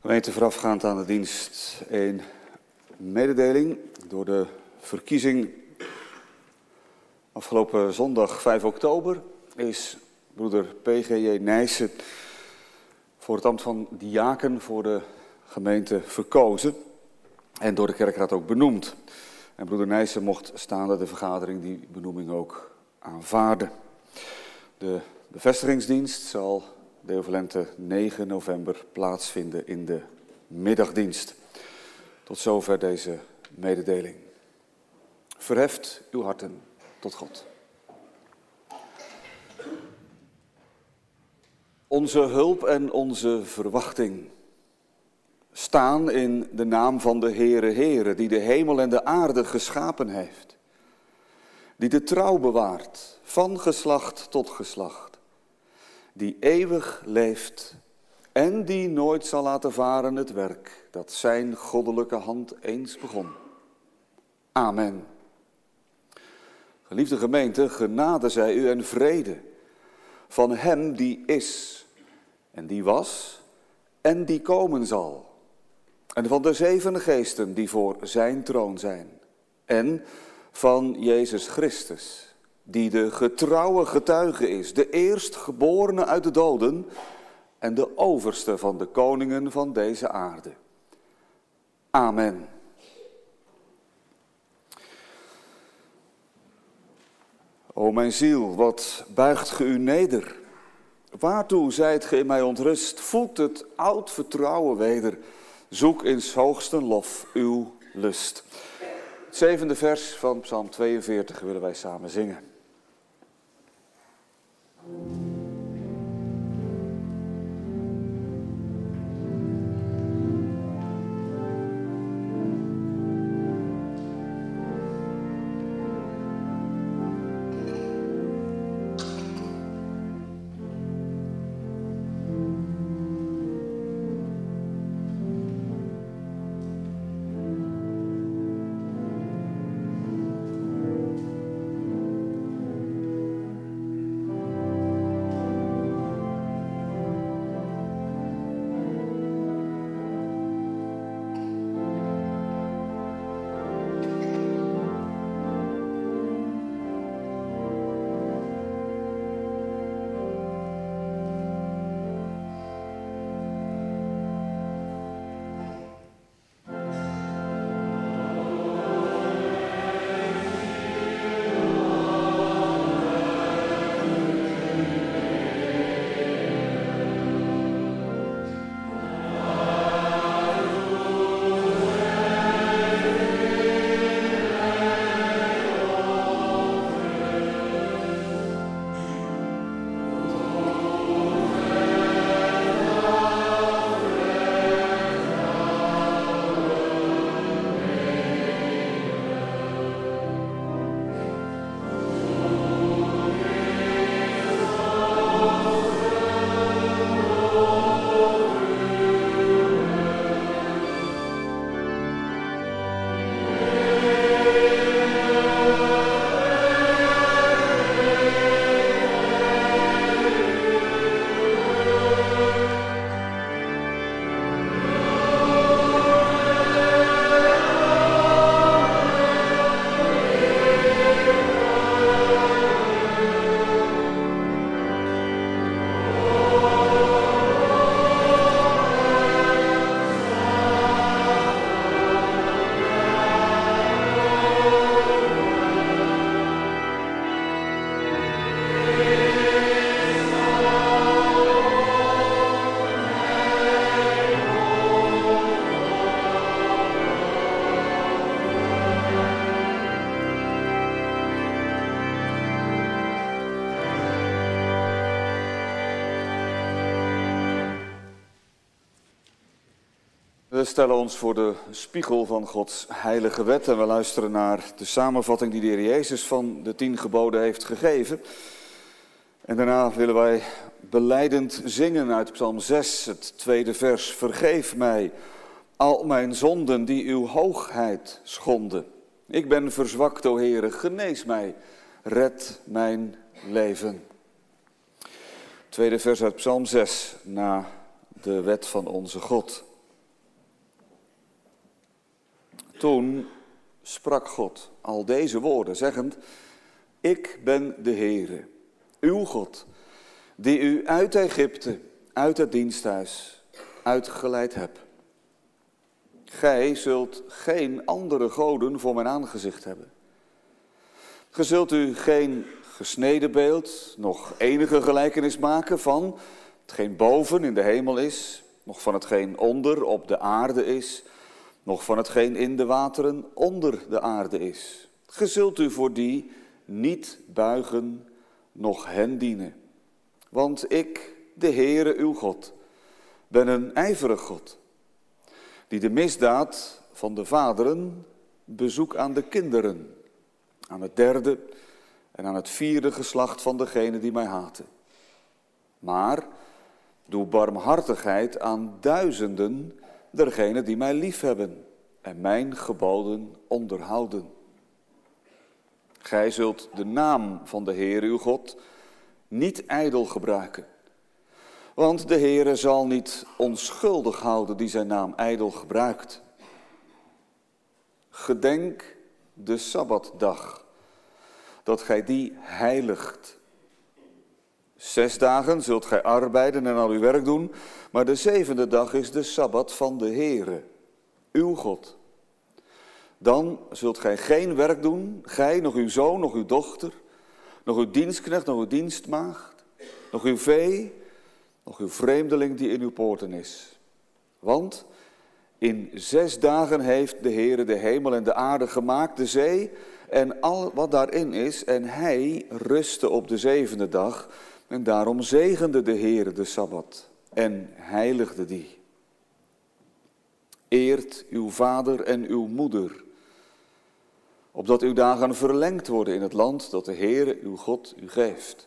Gemeente, voorafgaand aan de dienst een mededeling. Door de verkiezing afgelopen zondag 5 oktober is broeder P.G.J. Nijssen voor het ambt van diaken voor de gemeente verkozen en door de kerkraad ook benoemd. En broeder Nijssen mocht staande de vergadering die benoeming ook aanvaarden. De bevestigingsdienst zal deo volente 9 november plaatsvinden in de middagdienst. Tot zover deze mededeling. Verheft uw harten tot God. Onze hulp en onze verwachting staan in de naam van de Heere, die de hemel en de aarde geschapen heeft. Die de trouw bewaart van geslacht tot geslacht. Die eeuwig leeft en die nooit zal laten varen het werk dat zijn goddelijke hand eens begon. Amen. Geliefde gemeente, genade zij u en vrede van hem die is en die was en die komen zal. En van de 7 geesten die voor zijn troon zijn. En van Jezus Christus, die de getrouwe getuige is, de eerstgeborene uit de doden en de overste van de koningen van deze aarde. Amen. O mijn ziel, wat buigt ge u neder? Waartoe zijt ge in mij ontrust? Voelt het oud vertrouwen weder. Zoek in 's hoogsten lof uw lust. Het 7e vers van Psalm 42 willen wij samen zingen. We stellen ons voor de spiegel van Gods heilige wet en we luisteren naar de samenvatting die de Heer Jezus van de 10 geboden heeft gegeven. En daarna willen wij belijdend zingen uit Psalm 6, het 2e vers. Vergeef mij al mijn zonden die uw hoogheid schonden. Ik ben verzwakt, o Heere, genees mij, red mijn leven. 2e vers uit Psalm 6, na de wet van onze God. Toen sprak God al deze woorden, zeggend: Ik ben de Heere, uw God, die u uit Egypte, uit het diensthuis, uitgeleid heb. Gij zult geen andere goden voor mijn aangezicht hebben. Ge zult u geen gesneden beeld, nog enige gelijkenis maken van hetgeen boven in de hemel is, nog van hetgeen onder op de aarde is, nog van hetgeen in de wateren onder de aarde is. Ge zult u voor die niet buigen, noch hen dienen. Want ik, de Heere uw God, ben een ijverig God, die de misdaad van de vaderen bezoek aan de kinderen, aan het derde en aan het vierde geslacht van degenen die mij haten. Maar doe barmhartigheid aan duizenden dergenen die mij liefhebben en mijn geboden onderhouden. Gij zult de naam van de Heere uw God niet ijdel gebruiken. Want de Heere zal niet onschuldig houden die zijn naam ijdel gebruikt. Gedenk de Sabbatdag, dat gij die heiligt. 6 dagen zult gij arbeiden en al uw werk doen, maar de 7e dag is de Sabbat van de Heere, uw God. Dan zult gij geen werk doen, gij, nog uw zoon, nog uw dochter, nog uw dienstknecht, nog uw dienstmaagd, nog uw vee, nog uw vreemdeling die in uw poorten is. Want in 6 dagen heeft de Heere de hemel en de aarde gemaakt, de zee en al wat daarin is. En hij rustte op de 7e dag en daarom zegende de Heere de Sabbat en heiligde die. Eert uw vader en uw moeder, opdat uw dagen verlengd worden in het land dat de Heere uw God u geeft.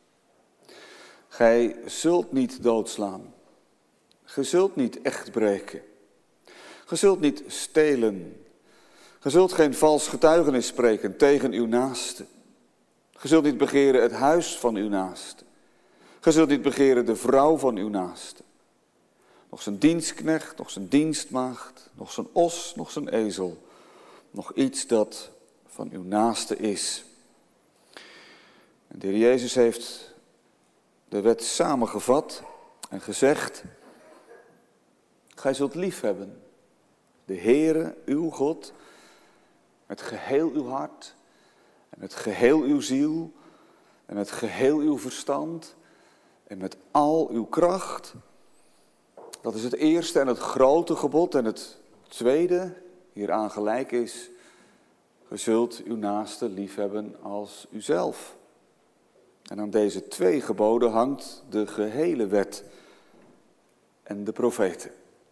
Gij zult niet doodslaan, ge zult niet echt breken, ge zult niet stelen, ge zult geen vals getuigenis spreken tegen uw naaste. Ge zult niet begeren het huis van uw naaste, ge zult niet begeren de vrouw van uw naaste. Nog zijn dienstknecht, nog zijn dienstmaagd, nog zijn os, nog zijn ezel, nog iets dat van uw naaste is. En de Heer Jezus heeft de wet samengevat en gezegd: gij zult lief hebben de Heere uw God met geheel uw hart en met geheel uw ziel en met geheel uw verstand en met al uw kracht. Dat is het eerste en het grote gebod. En het tweede hieraan gelijk is: ge zult uw naaste lief hebben als uzelf. En aan deze 2 geboden hangt de gehele wet en de profeten.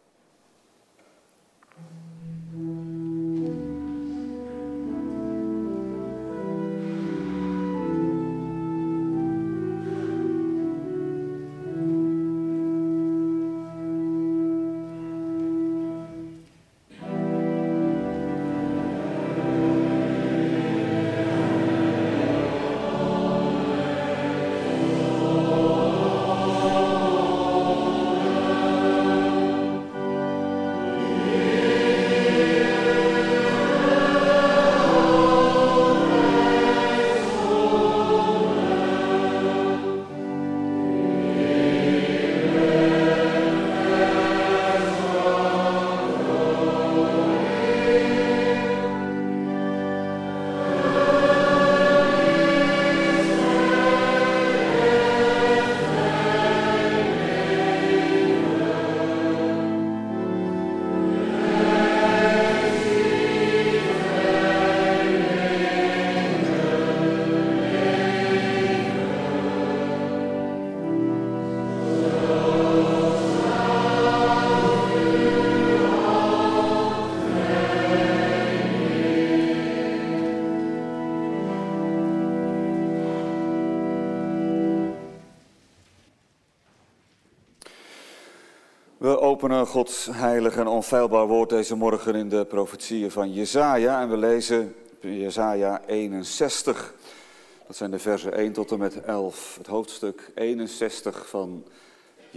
We openen Gods heilig en onfeilbaar woord deze morgen in de profetieën van Jesaja. En we lezen Jesaja 61. Dat zijn de versen 1 tot en met 11. Het hoofdstuk 61 van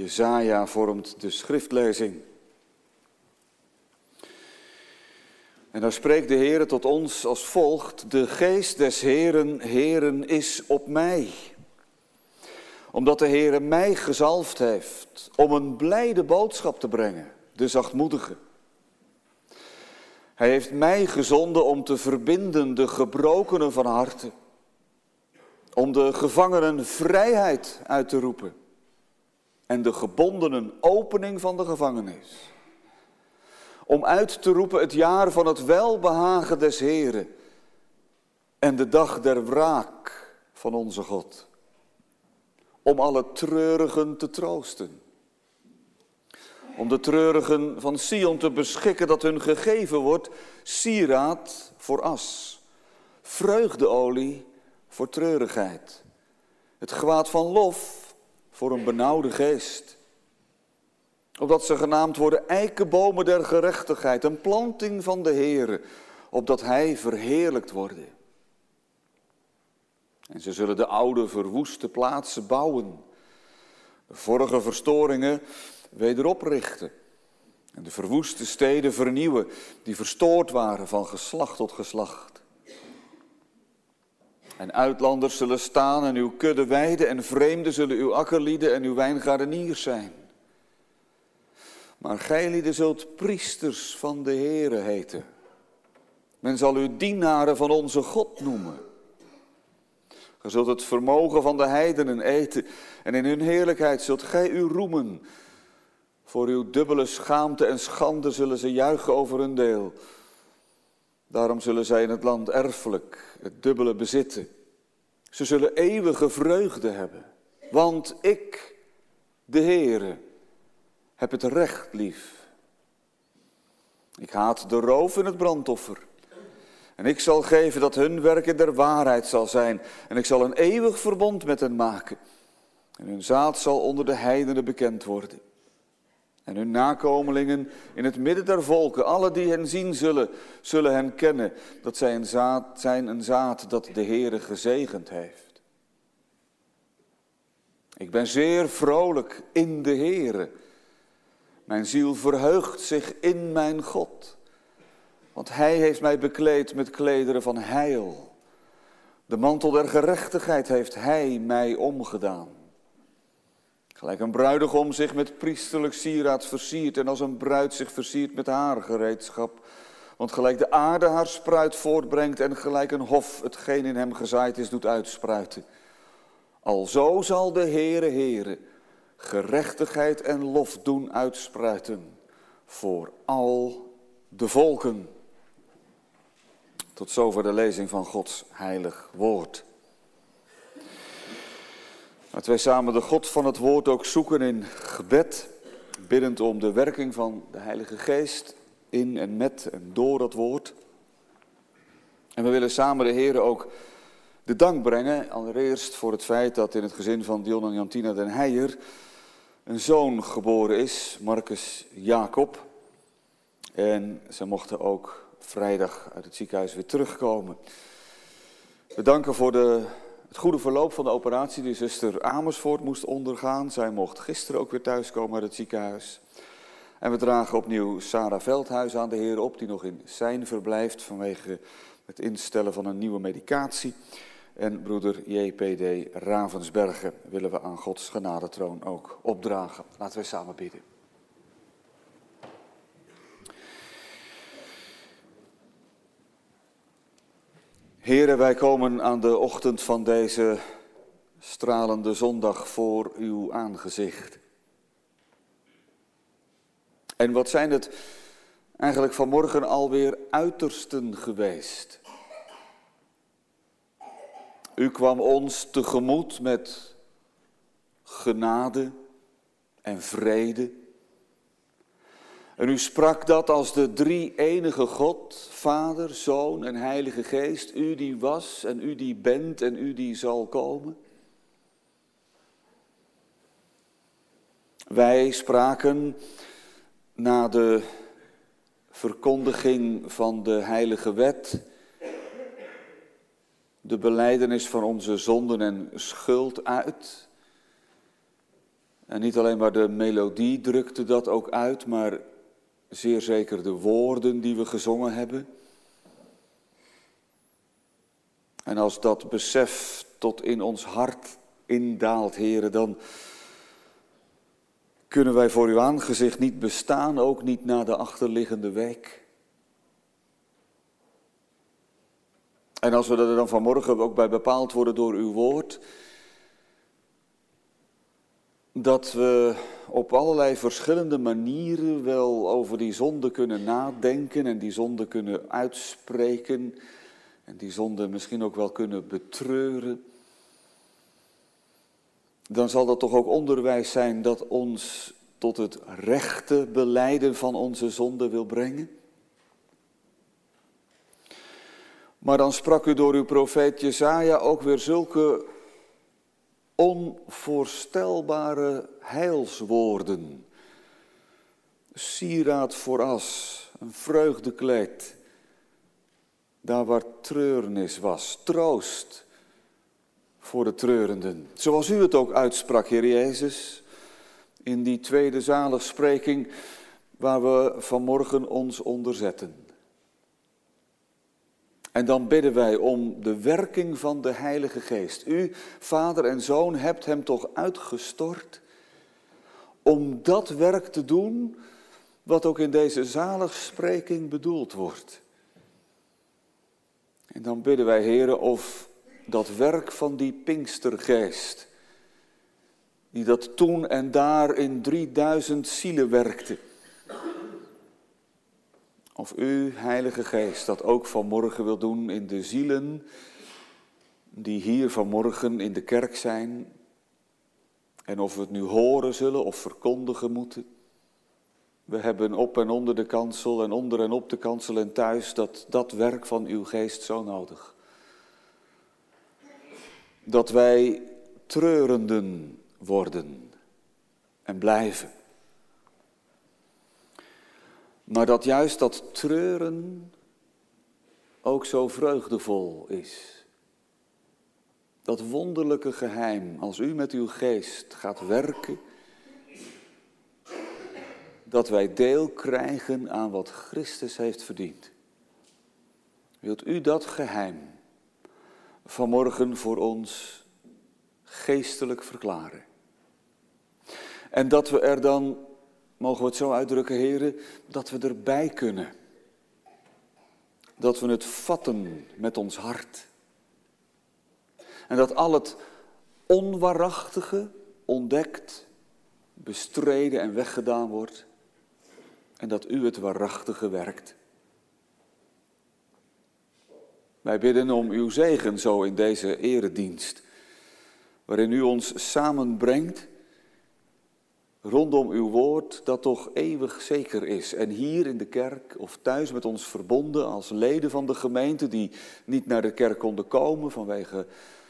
Jesaja vormt de schriftlezing. En daar spreekt de Heere tot ons als volgt: de geest des Heeren is op mij. Omdat de Heere mij gezalfd heeft om een blijde boodschap te brengen, de zachtmoedigen. Hij heeft mij gezonden om te verbinden de gebrokenen van harte. Om de gevangenen vrijheid uit te roepen. En de gebondenen opening van de gevangenis. Om uit te roepen het jaar van het welbehagen des Heeren. En de dag der wraak van onze God. Om alle treurigen te troosten. Om de treurigen van Sion te beschikken dat hun gegeven wordt sieraad voor as. Vreugdeolie voor treurigheid. Het gewaad van lof voor een benauwde geest. Opdat ze genaamd worden eikenbomen der gerechtigheid, een planting van de Heere, opdat Hij verheerlijkt worden. En ze zullen de oude verwoeste plaatsen bouwen, de vorige verstoringen wederoprichten en de verwoeste steden vernieuwen, die verstoord waren van geslacht tot geslacht. En uitlanders zullen staan en uw kudde weiden en vreemden zullen uw akkerlieden en uw wijngaardeniers zijn. Maar gijlieden zult priesters van de Heere heten. Men zal u dienaren van onze God noemen. Ge zult het vermogen van de heidenen eten en in hun heerlijkheid zult gij u roemen. Voor uw dubbele schaamte en schande zullen ze juichen over hun deel. Daarom zullen zij in het land erfelijk het dubbele bezitten. Ze zullen eeuwige vreugde hebben. Want ik, de Heere, heb het recht lief. Ik haat de roof en het brandoffer. En ik zal geven dat hun werk in der waarheid zal zijn. En ik zal een eeuwig verbond met hen maken. En hun zaad zal onder de heidenen bekend worden. En hun nakomelingen in het midden der volken, alle die hen zien zullen hen kennen, dat zij een zaad dat de Heere gezegend heeft. Ik ben zeer vrolijk in de Heere. Mijn ziel verheugt zich in mijn God. Want Hij heeft mij bekleed met klederen van heil. De mantel der gerechtigheid heeft Hij mij omgedaan. Gelijk een bruidegom zich met priesterlijk sieraad versiert en als een bruid zich versiert met haargereedschap. Want gelijk de aarde haar spruit voortbrengt en gelijk een hof hetgeen in hem gezaaid is doet uitspruiten. Alzo zal de Heere gerechtigheid en lof doen uitspruiten voor al de volken. Tot zover de lezing van Gods heilig woord. Laten wij samen de God van het woord ook zoeken in gebed, biddend om de werking van de Heilige Geest in en met en door dat woord. En we willen samen de Heere ook de dank brengen, allereerst voor het feit dat in het gezin van Dion en Jantina den Heijer een zoon geboren is, Marcus Jacob. En ze mochten ook vrijdag uit het ziekenhuis weer terugkomen. We danken voor het goede verloop van de operatie die zuster Amersfoort moest ondergaan. Zij mocht gisteren ook weer thuiskomen uit het ziekenhuis. En we dragen opnieuw Sarah Veldhuis aan de Heer op, die nog in Sein verblijft vanwege het instellen van een nieuwe medicatie. En broeder J.P.D. Ravensbergen willen we aan Gods genadetroon ook opdragen. Laten wij samen bidden. Heere, wij komen aan de ochtend van deze stralende zondag voor uw aangezicht. En wat zijn het eigenlijk vanmorgen alweer uitersten geweest. U kwam ons tegemoet met genade en vrede. En u sprak dat als de drie-enige God, Vader, Zoon en Heilige Geest, u die was en u die bent en u die zal komen. Wij spraken na de verkondiging van de Heilige Wet, de belijdenis van onze zonden en schuld uit. En niet alleen maar de melodie drukte dat ook uit, maar zeer zeker de woorden die we gezongen hebben. En als dat besef tot in ons hart indaalt, Heere, dan kunnen wij voor uw aangezicht niet bestaan, ook niet na de achterliggende week. En als we er dan vanmorgen ook bij bepaald worden door uw woord, dat we op allerlei verschillende manieren wel over die zonde kunnen nadenken en die zonde kunnen uitspreken en die zonde misschien ook wel kunnen betreuren, dan zal dat toch ook onderwijs zijn dat ons tot het rechte belijden van onze zonde wil brengen. Maar dan sprak u door uw profeet Jesaja ook weer zulke onvoorstelbare heilswoorden. Sieraad voor as, een vreugdekleed, daar waar treurnis was, troost voor de treurenden. Zoals u het ook uitsprak, Heer Jezus, in die tweede zaligspreking waar we vanmorgen ons onder zetten. En dan bidden wij om de werking van de Heilige Geest. U, Vader en Zoon, hebt hem toch uitgestort om dat werk te doen wat ook in deze zaligspreking bedoeld wordt. En dan bidden wij, Heere, of dat werk van die Pinkstergeest, die dat toen en daar in 3000 zielen werkte, of u, Heilige Geest, dat ook vanmorgen wil doen in de zielen die hier vanmorgen in de kerk zijn. En of we het nu horen zullen of verkondigen moeten. We hebben op en onder de kansel en onder en op de kansel en thuis dat werk van uw Geest zo nodig. Dat wij treurenden worden en blijven. Maar dat juist dat treuren ook zo vreugdevol is. Dat wonderlijke geheim, als u met uw geest gaat werken, dat wij deel krijgen aan wat Christus heeft verdiend. Wilt u dat geheim vanmorgen voor ons geestelijk verklaren? En dat we er dan, mogen we het zo uitdrukken, heren, dat we erbij kunnen. Dat we het vatten met ons hart. En dat al het onwaarachtige ontdekt, bestreden en weggedaan wordt. En dat u het waarachtige werkt. Wij bidden om uw zegen zo in deze eredienst. Waarin u ons samenbrengt rondom uw woord dat toch eeuwig zeker is. En hier in de kerk of thuis met ons verbonden als leden van de gemeente die niet naar de kerk konden komen vanwege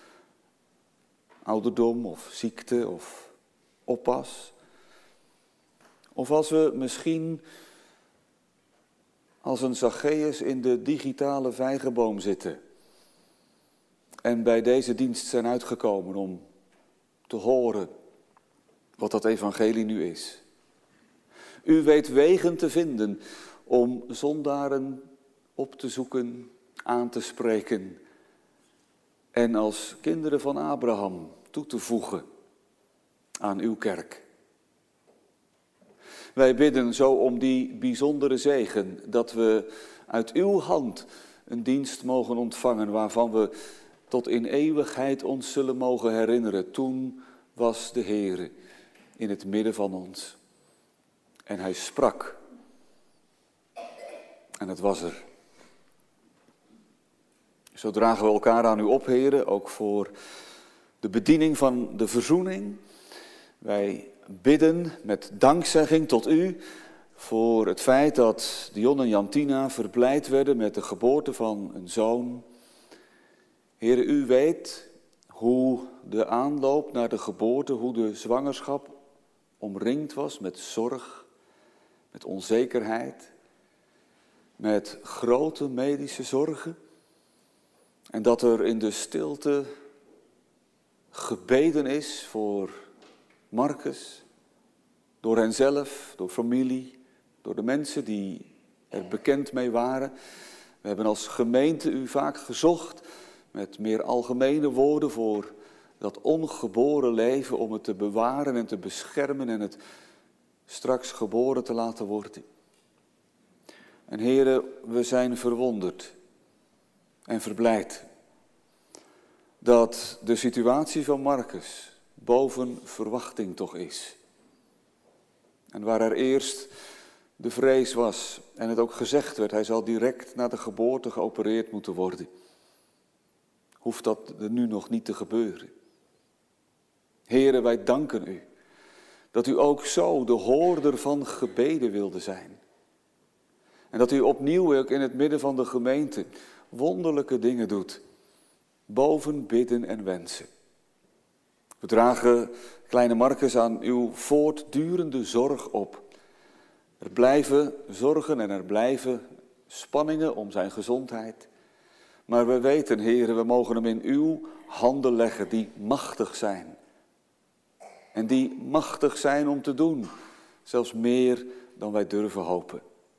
ouderdom of ziekte of oppas. Of als we misschien als een Zacchaeus in de digitale vijgenboom zitten en bij deze dienst zijn uitgekomen om te horen wat dat evangelie nu is. U weet wegen te vinden om zondaren op te zoeken, aan te spreken en als kinderen van Abraham toe te voegen aan uw kerk. Wij bidden zo om die bijzondere zegen dat we uit uw hand een dienst mogen ontvangen waarvan we tot in eeuwigheid ons zullen mogen herinneren. Toen was de Heere in het midden van ons. En hij sprak. En het was er. Zo dragen we elkaar aan u op, Heere, ook voor de bediening van de verzoening. Wij bidden met dankzegging tot u voor het feit dat Dion en Jantina verblijd werden met de geboorte van een zoon. Heere, u weet hoe de aanloop naar de geboorte, hoe de zwangerschap omringd was met zorg, met onzekerheid, met grote medische zorgen. En dat er in de stilte gebeden is voor Marcus, door henzelf, door familie, door de mensen die er bekend mee waren. We hebben als gemeente u vaak gezocht met meer algemene woorden voor dat ongeboren leven, om het te bewaren en te beschermen en het straks geboren te laten worden. En Heere, we zijn verwonderd en verblijd dat de situatie van Marcus boven verwachting toch is. En waar er eerst de vrees was en het ook gezegd werd, hij zal direct na de geboorte geopereerd moeten worden, hoeft dat er nu nog niet te gebeuren. Heere, wij danken u dat u ook zo de hoorder van gebeden wilde zijn. En dat u opnieuw ook in het midden van de gemeente wonderlijke dingen doet, boven bidden en wensen. We dragen kleine Marcus aan uw voortdurende zorg op. Er blijven zorgen en er blijven spanningen om zijn gezondheid. Maar we weten, Heere, we mogen hem in uw handen leggen die machtig zijn. En die machtig zijn om te doen, zelfs meer dan wij durven hopen.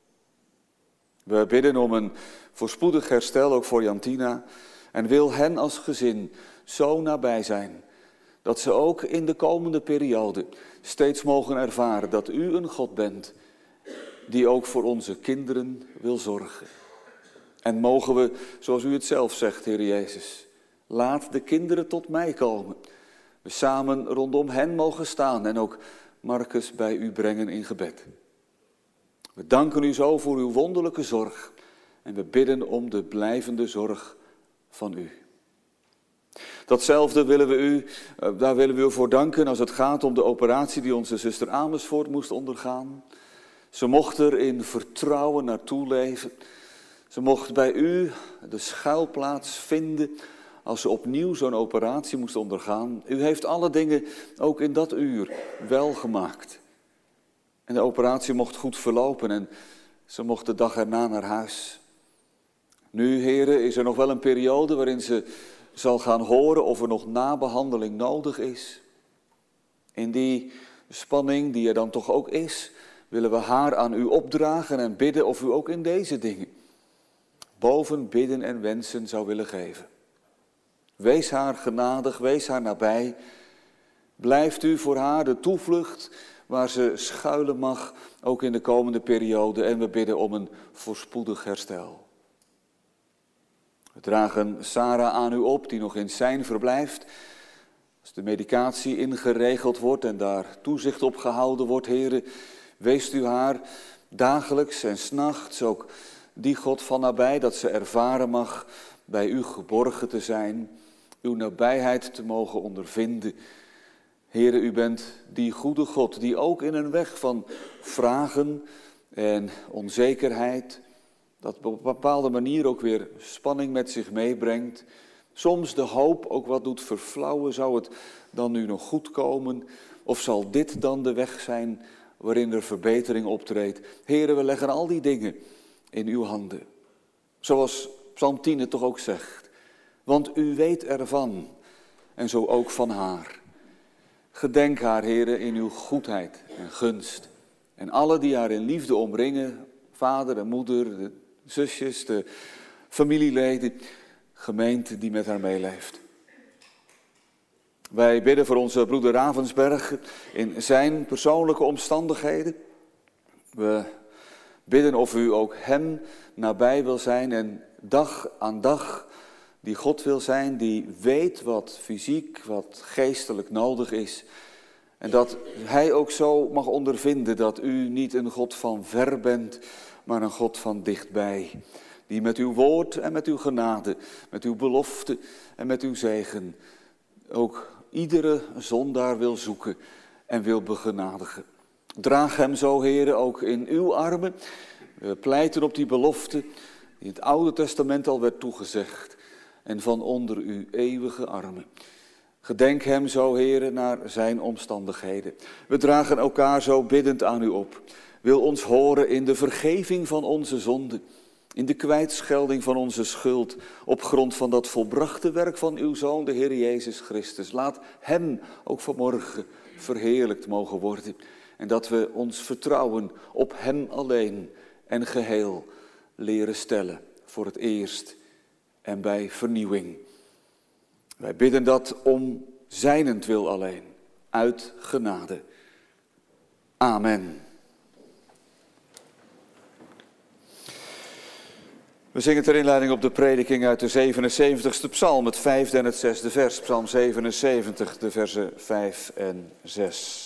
We bidden om een voorspoedig herstel, ook voor Jantina, en wil hen als gezin zo nabij zijn, dat ze ook in de komende periode steeds mogen ervaren dat u een God bent, die ook voor onze kinderen wil zorgen. En mogen we, zoals u het zelf zegt, Heer Jezus, laat de kinderen tot mij komen. We samen rondom hen mogen staan en ook Marcus bij u brengen in gebed. We danken u zo voor uw wonderlijke zorg en we bidden om de blijvende zorg van u. Datzelfde willen we u, daar willen we u voor danken als het gaat om de operatie die onze zuster Amersfoort moest ondergaan. Ze mocht er in vertrouwen naartoe leven. Ze mocht bij u de schuilplaats vinden als ze opnieuw zo'n operatie moest ondergaan. U heeft alle dingen ook in dat uur wel gemaakt. En de operatie mocht goed verlopen en ze mocht de dag erna naar huis. Nu, heren, is er nog wel een periode waarin ze zal gaan horen of er nog nabehandeling nodig is. In die spanning die er dan toch ook is, willen we haar aan u opdragen en bidden of u ook in deze dingen boven bidden en wensen zou willen geven. Wees haar genadig, wees haar nabij. Blijft u voor haar de toevlucht waar ze schuilen mag, ook in de komende periode. En we bidden om een voorspoedig herstel. We dragen Sarah aan u op, die nog in Sein verblijft. Als de medicatie ingeregeld wordt en daar toezicht op gehouden wordt, heren, weest u haar dagelijks en 's nachts ook die God van nabij, dat ze ervaren mag bij u geborgen te zijn, uw nabijheid te mogen ondervinden. Heere, u bent die goede God die ook in een weg van vragen en onzekerheid, dat op een bepaalde manier ook weer spanning met zich meebrengt. Soms de hoop ook wat doet verflauwen, zou het dan nu nog goed komen? Of zal dit dan de weg zijn waarin er verbetering optreedt? Heere, we leggen al die dingen in uw handen. Zoals Psalm 10 het toch ook zegt. Want u weet ervan en zo ook van haar. Gedenk haar, Heere, in uw goedheid en gunst. En alle die haar in liefde omringen, vader en moeder, de zusjes, de familieleden, gemeente die met haar meeleeft. Wij bidden voor onze broeder Ravensberg in zijn persoonlijke omstandigheden. We bidden of u ook hem nabij wil zijn en dag aan dag die God wil zijn, die weet wat fysiek, wat geestelijk nodig is. En dat hij ook zo mag ondervinden dat u niet een God van ver bent, maar een God van dichtbij. Die met uw woord en met uw genade, met uw belofte en met uw zegen ook iedere zondaar wil zoeken en wil begenadigen. Draag hem zo, Heere, ook in uw armen. We pleiten op die belofte die in het Oude Testament al werd toegezegd. En van onder uw eeuwige armen. Gedenk hem zo, Heere, naar zijn omstandigheden. We dragen elkaar zo biddend aan u op. Wil ons horen in de vergeving van onze zonden. In de kwijtschelding van onze schuld. Op grond van dat volbrachte werk van uw Zoon, de Heer Jezus Christus. Laat hem ook vanmorgen verheerlijkt mogen worden. En dat we ons vertrouwen op hem alleen en geheel leren stellen. Voor het eerst en bij vernieuwing. Wij bidden dat om zijnentwil alleen, uit genade. Amen. We zingen ter inleiding op de prediking uit de 77ste psalm, het 5e en het 6e vers. Psalm 77, de versen 5 en 6.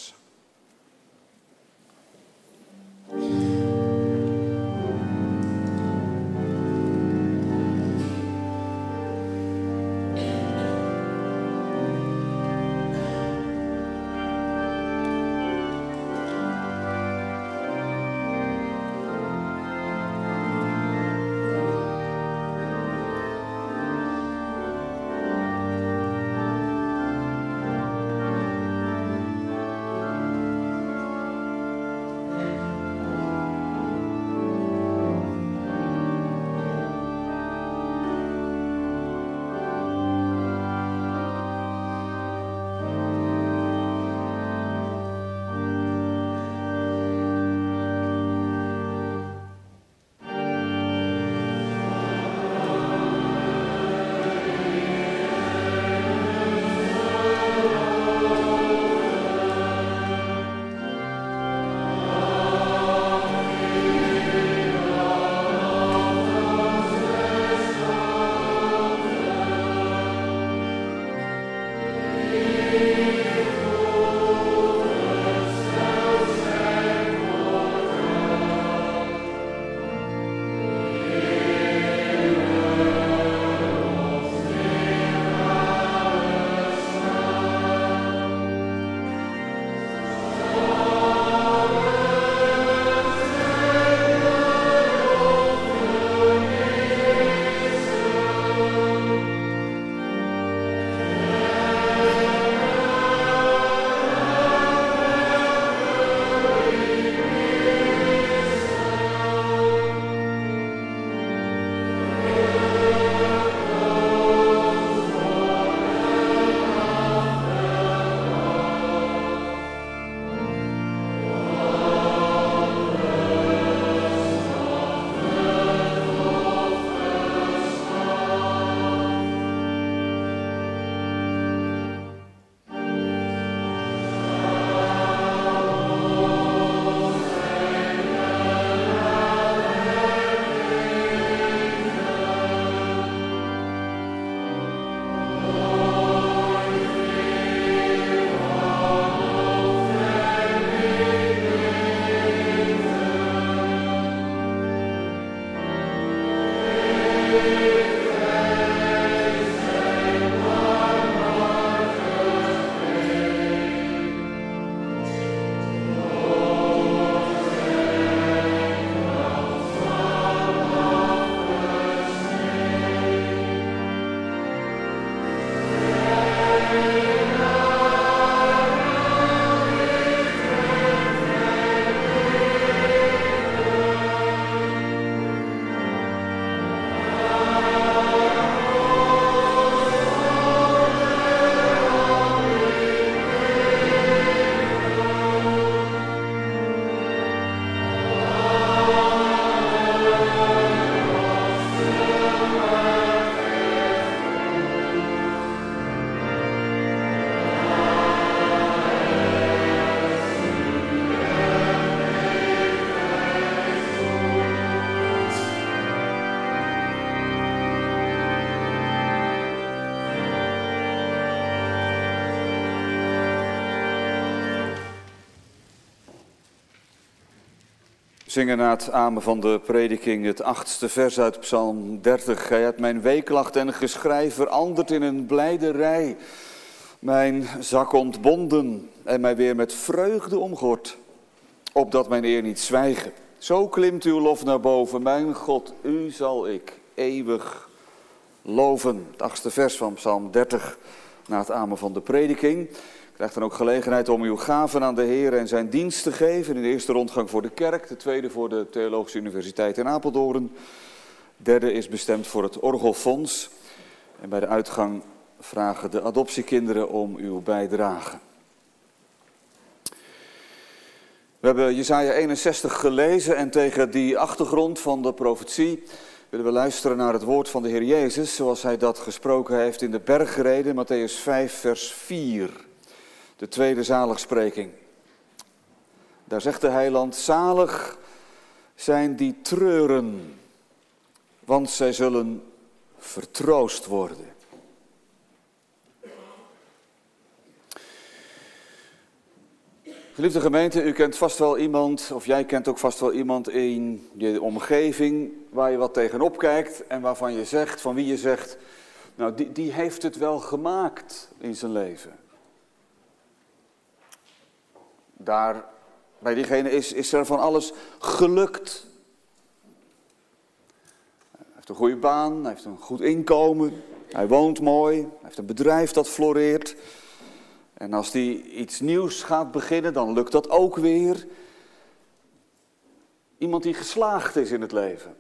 Zingen na het amen van de prediking het 8e vers uit Psalm 30. Gij hebt mijn weeklacht en geschrei veranderd in een blijderij. Mijn zak ontbonden en mij weer met vreugde omgord. Opdat mijn eer niet zwijgen. Zo klimt uw lof naar boven. Mijn God, u zal ik eeuwig loven. Het 8e vers van Psalm 30 na het amen van de prediking. U krijgt dan ook gelegenheid om uw gaven aan de Heer en zijn dienst te geven. In de eerste rondgang voor de kerk, de tweede voor de Theologische Universiteit in Apeldoorn. De derde is bestemd voor het Orgelfonds. En bij de uitgang vragen de adoptiekinderen om uw bijdrage. We hebben Jesaja 61 gelezen en tegen die achtergrond van de profetie willen we luisteren naar het woord van de Heer Jezus, zoals hij dat gesproken heeft in de bergrede, Mattheüs 5, vers 4, de tweede zaligspreking. Daar zegt de heiland, zalig zijn die treuren, want zij zullen vertroost worden. Geliefde gemeente, u kent vast wel iemand, of jij kent ook vast wel iemand in je omgeving waar je wat tegenop kijkt en waarvan je zegt, van wie je zegt, nou die heeft het wel gemaakt in zijn leven. Daar, bij diegene is er van alles gelukt. Hij heeft een goede baan, hij heeft een goed inkomen, hij woont mooi, hij heeft een bedrijf dat floreert. En als die iets nieuws gaat beginnen, dan lukt dat ook weer. Iemand die geslaagd is in het leven.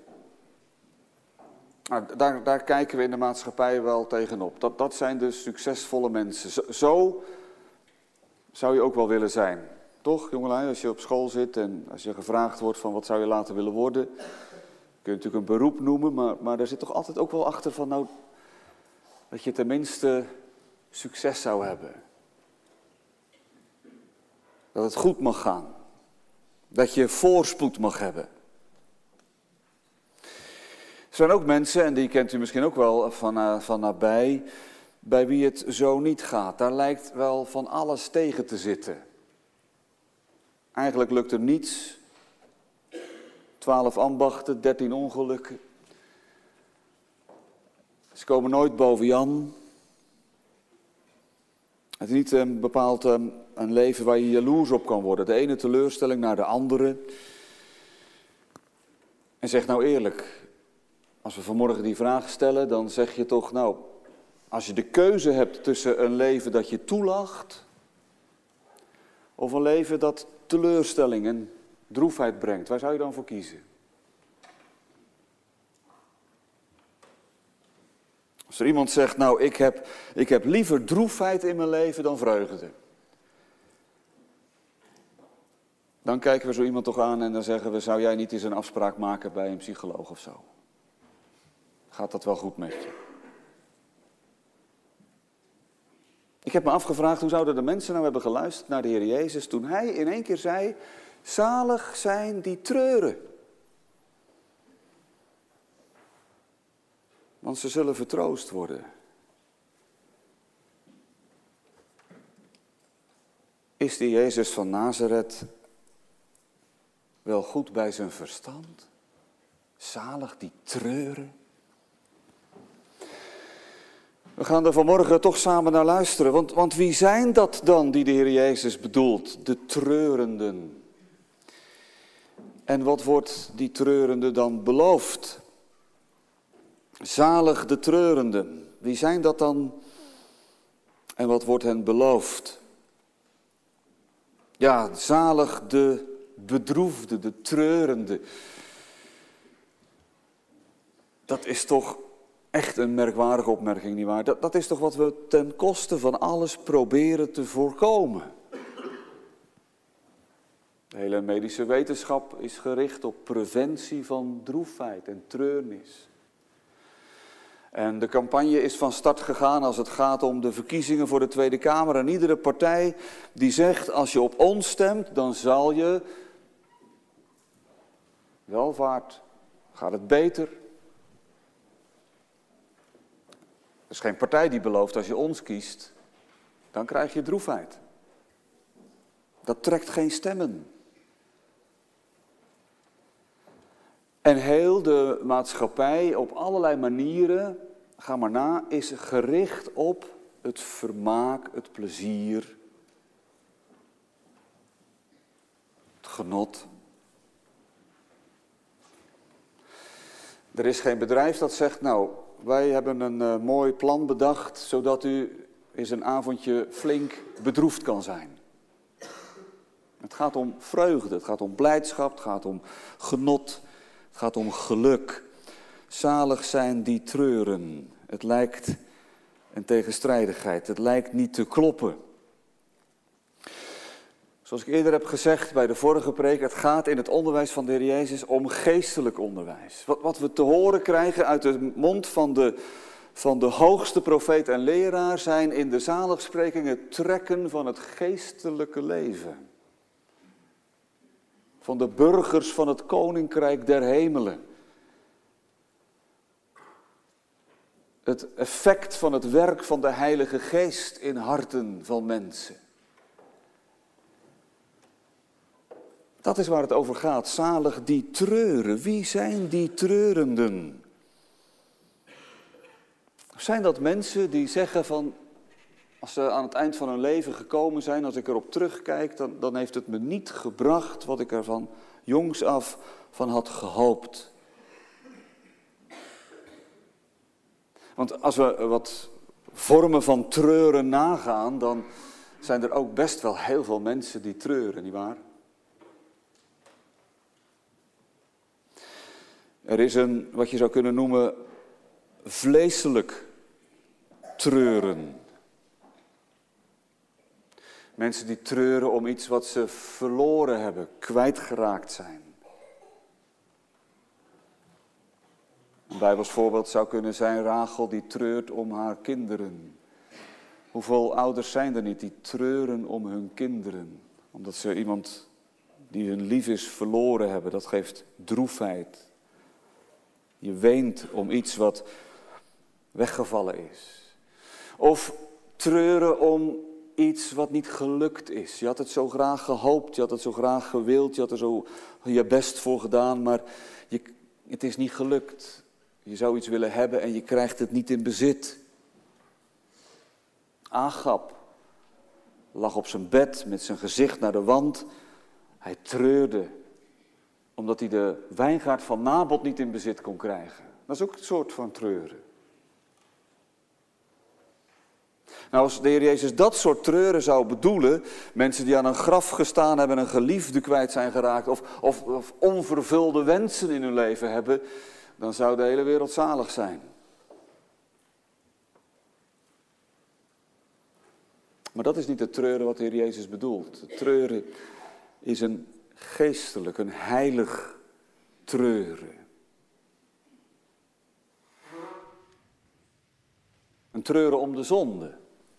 Nou, daar kijken we in de maatschappij wel tegenop. Dat zijn de succesvolle mensen. Zo zou je ook wel willen zijn. Toch, jongelui, als je op school zit en als je gevraagd wordt van wat zou je later willen worden. Kun je natuurlijk een beroep noemen, maar daar zit toch altijd ook wel achter van nou, dat je tenminste succes zou hebben. Dat het goed mag gaan. Dat je voorspoed mag hebben. Er zijn ook mensen, en die kent u misschien ook wel van nabij, bij wie het zo niet gaat. Daar lijkt wel van alles tegen te zitten. Eigenlijk lukt er niets. 12 ambachten, 13 ongelukken. Ze komen nooit boven Jan. Het is niet een bepaald een leven waar je jaloers op kan worden. De ene teleurstelling naar de andere. En zeg nou eerlijk, als we vanmorgen die vraag stellen, dan zeg je toch, nou, als je de keuze hebt tussen een leven dat je toelacht, of een leven dat teleurstelling en droefheid brengt, waar zou je dan voor kiezen? Als er iemand zegt, nou, ik heb liever droefheid in mijn leven dan vreugde. Dan kijken we zo iemand toch aan en dan zeggen we, zou jij niet eens een afspraak maken bij een psycholoog of zo? Gaat dat wel goed met je? Ik heb me afgevraagd, hoe zouden de mensen nou hebben geluisterd naar de Heer Jezus toen hij in één keer zei, zalig zijn die treuren. Want ze zullen vertroost worden. Is die Jezus van Nazareth wel goed bij zijn verstand? Zalig die treuren. We gaan er vanmorgen toch samen naar luisteren. Want wie zijn dat dan die de Heer Jezus bedoelt? De treurenden. En wat wordt die treurende dan beloofd? Zalig de treurenden. Wie zijn dat dan? En wat wordt hen beloofd? Ja, zalig de bedroefde, de treurende. Dat is toch echt een merkwaardige opmerking, nietwaar? Dat is toch wat we ten koste van alles proberen te voorkomen. De hele medische wetenschap is gericht op preventie van droefheid en treurnis. En de campagne is van start gegaan als het gaat om de verkiezingen voor de Tweede Kamer. En iedere partij die zegt, als je op ons stemt, dan zal je welvaart, gaat het beter. Er is geen partij die belooft, als je ons kiest, dan krijg je droefheid. Dat trekt geen stemmen. En heel de maatschappij op allerlei manieren, ga maar na, is gericht op het vermaak, het plezier, het genot. Er is geen bedrijf dat zegt, nou, wij hebben een mooi plan bedacht, zodat u eens een avondje flink bedroefd kan zijn. Het gaat om vreugde, het gaat om blijdschap, het gaat om genot, het gaat om geluk. Zalig zijn die treuren. Het lijkt een tegenstrijdigheid, het lijkt niet te kloppen. Zoals ik eerder heb gezegd bij de vorige preek, het gaat in het onderwijs van de Heer Jezus om geestelijk onderwijs. Wat we te horen krijgen uit de mond van de hoogste profeet en leraar zijn in de zaligsprekingen trekken van het geestelijke leven. Van de burgers van het koninkrijk der hemelen. Het effect van het werk van de Heilige Geest in harten van mensen. Dat is waar het over gaat. Zalig die treuren. Wie zijn die treurenden? Zijn dat mensen die zeggen van, als ze aan het eind van hun leven gekomen zijn, als ik erop terugkijk, dan heeft het me niet gebracht wat ik er van jongs af van had gehoopt. Want als we wat vormen van treuren nagaan, dan zijn er ook best wel heel veel mensen die treuren, nietwaar? Er is een, wat je zou kunnen noemen, vleeselijk treuren. Mensen die treuren om iets wat ze verloren hebben, kwijtgeraakt zijn. Een Bijbels voorbeeld zou kunnen zijn Rachel die treurt om haar kinderen. Hoeveel ouders zijn er niet die treuren om hun kinderen? Omdat ze iemand die hun lief is verloren hebben, dat geeft droefheid. Je weent om iets wat weggevallen is. Of treuren om iets wat niet gelukt is. Je had het zo graag gehoopt, je had het zo graag gewild, je had er zo je best voor gedaan, maar het is niet gelukt. Je zou iets willen hebben en je krijgt het niet in bezit. Agab lag op zijn bed met zijn gezicht naar de wand. Hij treurde omdat hij de wijngaard van Nabot niet in bezit kon krijgen. Dat is ook een soort van treuren. Nou, als de Heer Jezus dat soort treuren zou bedoelen, mensen die aan een graf gestaan hebben en een geliefde kwijt zijn geraakt, of onvervulde wensen in hun leven hebben, dan zou de hele wereld zalig zijn. Maar dat is niet het treuren wat de Heer Jezus bedoelt. Het treuren is een geestelijk, een heilig treuren. Een treuren om de zonde.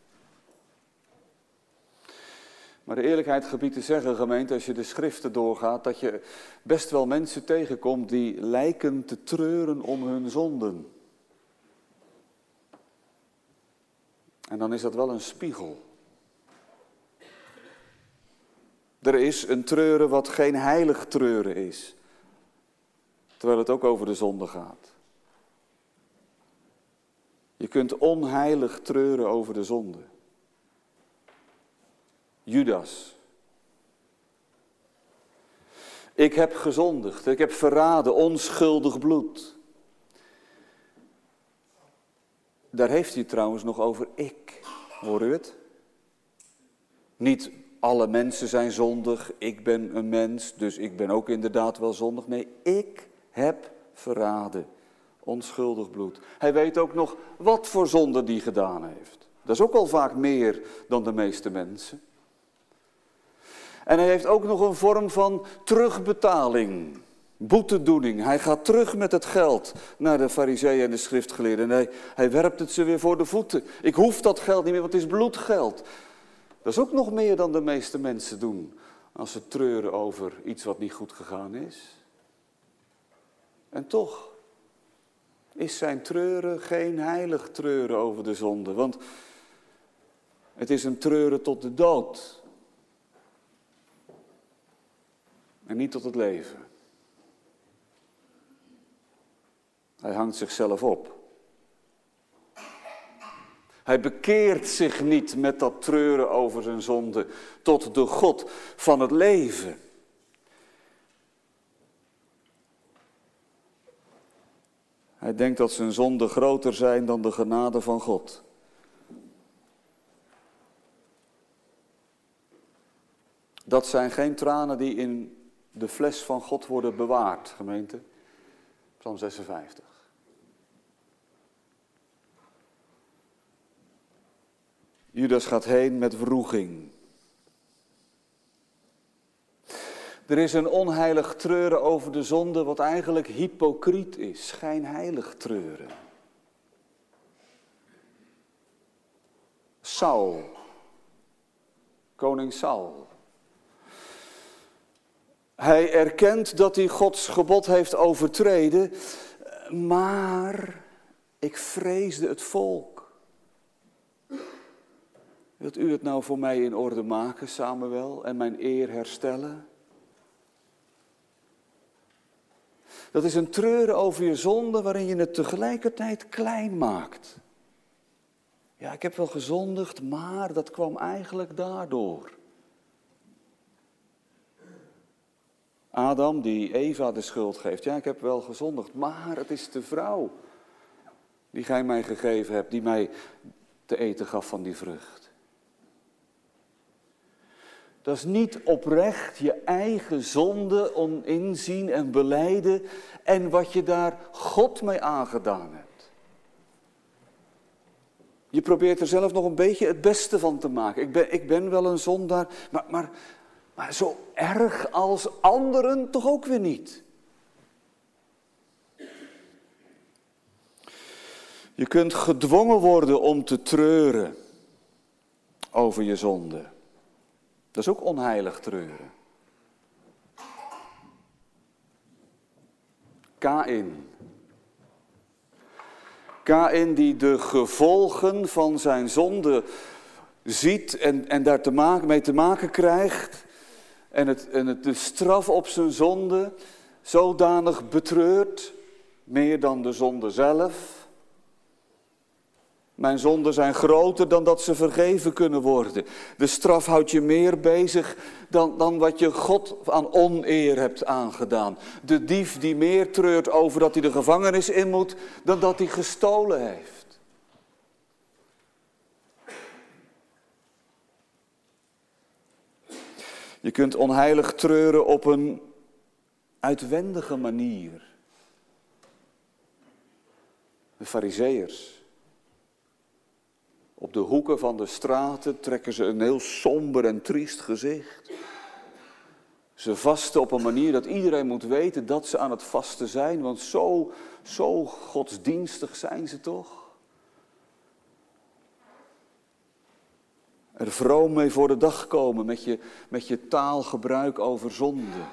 Maar de eerlijkheid gebiedt te zeggen, gemeente, als je de schriften doorgaat, dat je best wel mensen tegenkomt die lijken te treuren om hun zonden. En dan is dat wel een spiegel. Er is een treuren wat geen heilig treuren is, terwijl het ook over de zonde gaat. Je kunt onheilig treuren over de zonde. Judas. Ik heb gezondigd, ik heb verraden, onschuldig bloed. Daar heeft hij trouwens nog over ik. Hoor u het? Niet alle mensen zijn zondig, ik ben een mens, dus ik ben ook inderdaad wel zondig. Nee, ik heb verraden, onschuldig bloed. Hij weet ook nog wat voor zonde die gedaan heeft. Dat is ook al vaak meer dan de meeste mensen. En hij heeft ook nog een vorm van terugbetaling, boetedoening. Hij gaat terug met het geld naar de farizeeën en de schriftgeleerden. En hij werpt het ze weer voor de voeten. Ik hoef dat geld niet meer, want het is bloedgeld. Dat is ook nog meer dan de meeste mensen doen als ze treuren over iets wat niet goed gegaan is. En toch is zijn treuren geen heilig treuren over de zonde, want het is een treuren tot de dood. En niet tot het leven. Hij hangt zichzelf op. Hij bekeert zich niet met dat treuren over zijn zonde tot de God van het leven. Hij denkt dat zijn zonden groter zijn dan de genade van God. Dat zijn geen tranen die in de fles van God worden bewaard, gemeente. Psalm 56. Judas gaat heen met wroeging. Er is een onheilig treuren over de zonde wat eigenlijk hypocriet is, schijnheilig treuren. Saul, koning Saul. Hij erkent dat hij Gods gebod heeft overtreden, maar ik vreesde het volk. Wilt u het nou voor mij in orde maken, Samuel, en mijn eer herstellen? Dat is een treuren over je zonde waarin je het tegelijkertijd klein maakt. Ja, ik heb wel gezondigd, maar dat kwam eigenlijk daardoor. Adam die Eva de schuld geeft. Ja, ik heb wel gezondigd, maar het is de vrouw die gij mij gegeven hebt, die mij te eten gaf van die vrucht. Dat is niet oprecht je eigen zonde inzien en belijden en wat je daar God mee aangedaan hebt. Je probeert er zelf nog een beetje het beste van te maken. Ik ben wel een zondaar, maar zo erg als anderen toch ook weer niet. Je kunt gedwongen worden om te treuren over je zonde. Dat is ook onheilig treuren. Kaïn die de gevolgen van zijn zonde ziet en daar mee te maken krijgt. En de straf op zijn zonde zodanig betreurt, meer dan de zonde zelf. Mijn zonden zijn groter dan dat ze vergeven kunnen worden. De straf houdt je meer bezig dan wat je God aan oneer hebt aangedaan. De dief die meer treurt over dat hij de gevangenis in moet dan dat hij gestolen heeft. Je kunt onheilig treuren op een uitwendige manier. De Farizeeërs. Op de hoeken van de straten trekken ze een heel somber en triest gezicht. Ze vasten op een manier dat iedereen moet weten dat ze aan het vasten zijn, want zo godsdienstig zijn ze toch. Er vroom mee voor de dag komen met je taalgebruik over zonde.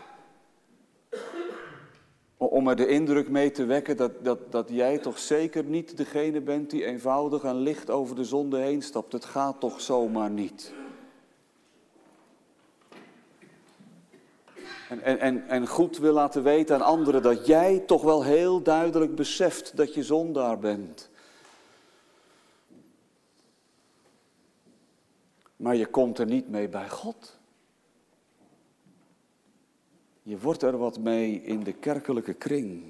Om er de indruk mee te wekken dat jij toch zeker niet degene bent die eenvoudig en licht over de zonde heen stapt. Het gaat toch zomaar niet. En goed wil laten weten aan anderen dat jij toch wel heel duidelijk beseft dat je zondaar bent. Maar je komt er niet mee bij God. Je wordt er wat mee in de kerkelijke kring.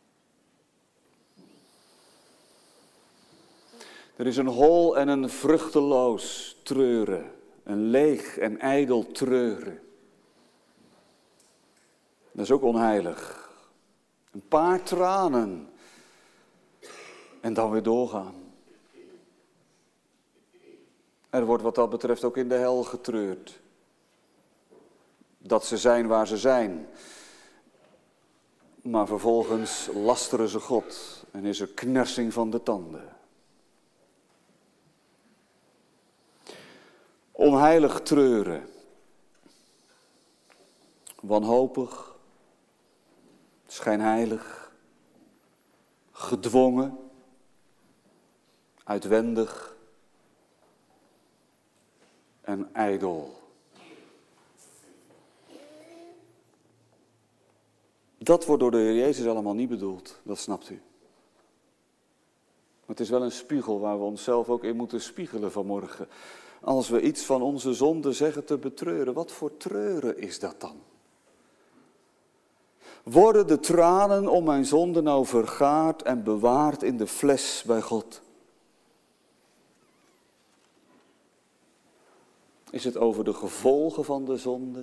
Er is een hol en een vruchteloos treuren. Een leeg en ijdel treuren. Dat is ook onheilig. Een paar tranen. En dan weer doorgaan. Er wordt wat dat betreft ook in de hel getreurd. Dat ze zijn waar ze zijn. Maar vervolgens lasteren ze God en is er knersing van de tanden. Onheilig treuren. Wanhopig. Schijnheilig. Gedwongen. Uitwendig. En ijdel. Dat wordt door de Heer Jezus allemaal niet bedoeld, dat snapt u. Maar het is wel een spiegel waar we onszelf ook in moeten spiegelen vanmorgen. Als we iets van onze zonde zeggen te betreuren, wat voor treuren is dat dan? Worden de tranen om mijn zonde nou vergaard en bewaard in de fles bij God? Is het over de gevolgen van de zonde?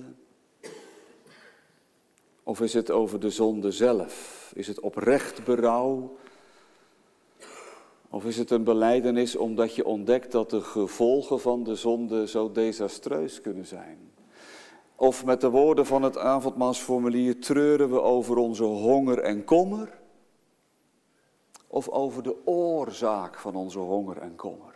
Of is het over de zonde zelf? Is het oprecht berouw? Of is het een belijdenis omdat je ontdekt dat de gevolgen van de zonde zo desastreus kunnen zijn? Of met de woorden van het avondmaalsformulier, treuren we over onze honger en kommer? Of over de oorzaak van onze honger en kommer?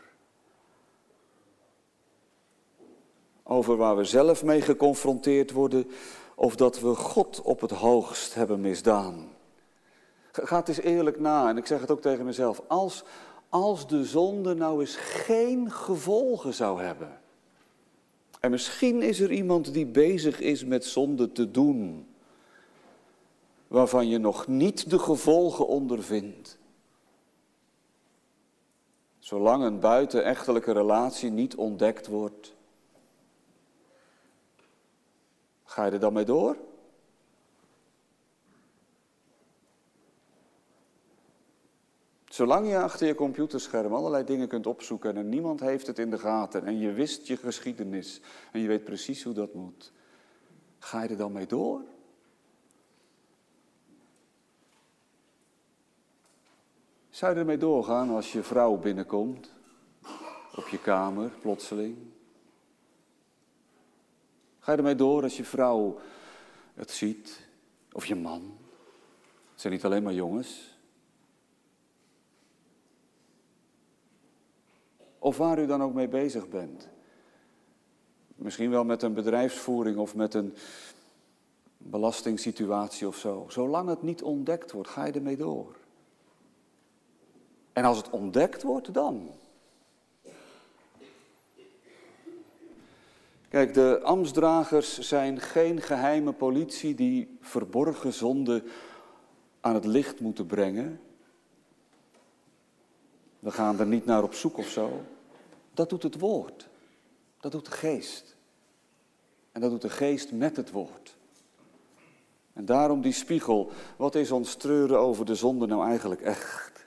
Over waar we zelf mee geconfronteerd worden, of dat we God op het hoogst hebben misdaan. Ga het eens eerlijk na, en ik zeg het ook tegen mezelf. Als de zonde nou eens geen gevolgen zou hebben. En misschien is er iemand die bezig is met zonde te doen, waarvan je nog niet de gevolgen ondervindt. Zolang een buitenechtelijke relatie niet ontdekt wordt, ga je er dan mee door? Zolang je achter je computerscherm allerlei dingen kunt opzoeken en niemand heeft het in de gaten en je wist je geschiedenis en je weet precies hoe dat moet, ga je er dan mee door? Zou je ermee doorgaan als je vrouw binnenkomt, op je kamer, plotseling? Ga je ermee door als je vrouw het ziet, of je man? Het zijn niet alleen maar jongens. Of waar u dan ook mee bezig bent. Misschien wel met een bedrijfsvoering of met een belastingssituatie of zo. Zolang het niet ontdekt wordt, ga je ermee door. En als het ontdekt wordt, dan? Kijk, de ambtsdragers zijn geen geheime politie die verborgen zonde aan het licht moeten brengen. We gaan er niet naar op zoek of zo. Dat doet het woord. Dat doet de geest. En dat doet de geest met het woord. En daarom die spiegel. Wat is ons treuren over de zonde nou eigenlijk echt?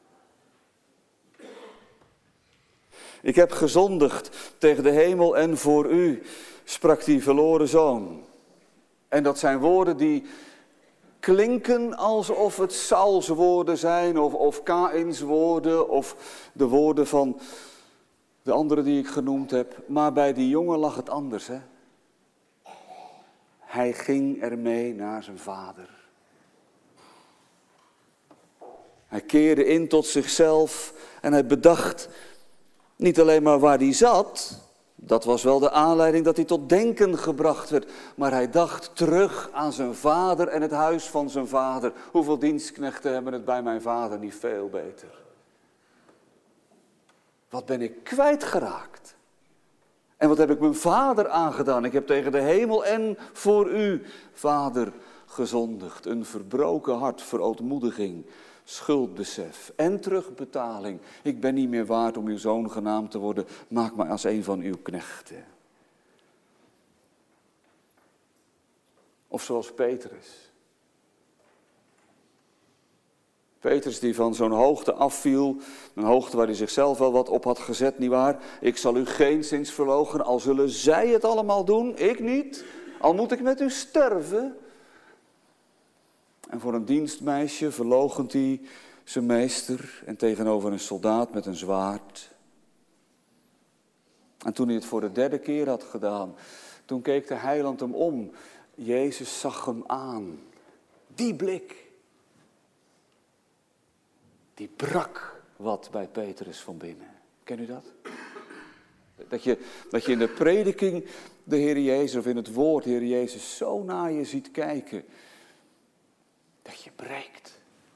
Ik heb gezondigd tegen de hemel en voor u, sprak die verloren zoon. En dat zijn woorden die klinken alsof het Sauls woorden zijn, of Kaïns woorden, of de woorden van de andere die ik genoemd heb. Maar bij die jongen lag het anders, hè. Hij ging ermee naar zijn vader. Hij keerde in tot zichzelf en hij bedacht niet alleen maar waar hij zat. Dat was wel de aanleiding dat hij tot denken gebracht werd. Maar hij dacht terug aan zijn vader en het huis van zijn vader. Hoeveel dienstknechten hebben het bij mijn vader niet veel beter? Wat ben ik kwijtgeraakt? En wat heb ik mijn vader aangedaan? Ik heb tegen de hemel en voor u, vader, gezondigd. Een verbroken hart, verootmoediging, schuldbesef en terugbetaling. Ik ben niet meer waard om uw zoon genaamd te worden. Maak mij als een van uw knechten. Of zoals Petrus. Petrus die van zo'n hoogte afviel, een hoogte waar hij zichzelf wel wat op had gezet, nietwaar? Ik zal u geenszins verloochenen, al zullen zij het allemaal doen, ik niet. Al moet ik met u sterven. En voor een dienstmeisje verloochent hij zijn meester en tegenover een soldaat met een zwaard. En toen hij het voor de derde keer had gedaan, toen keek de heiland hem om. Jezus zag hem aan. Die blik. Die brak wat bij Petrus van binnen. Ken u dat? Dat je in de prediking de Heer Jezus, of in het woord de Heer Jezus, zo naar je ziet kijken. Dat je breekt.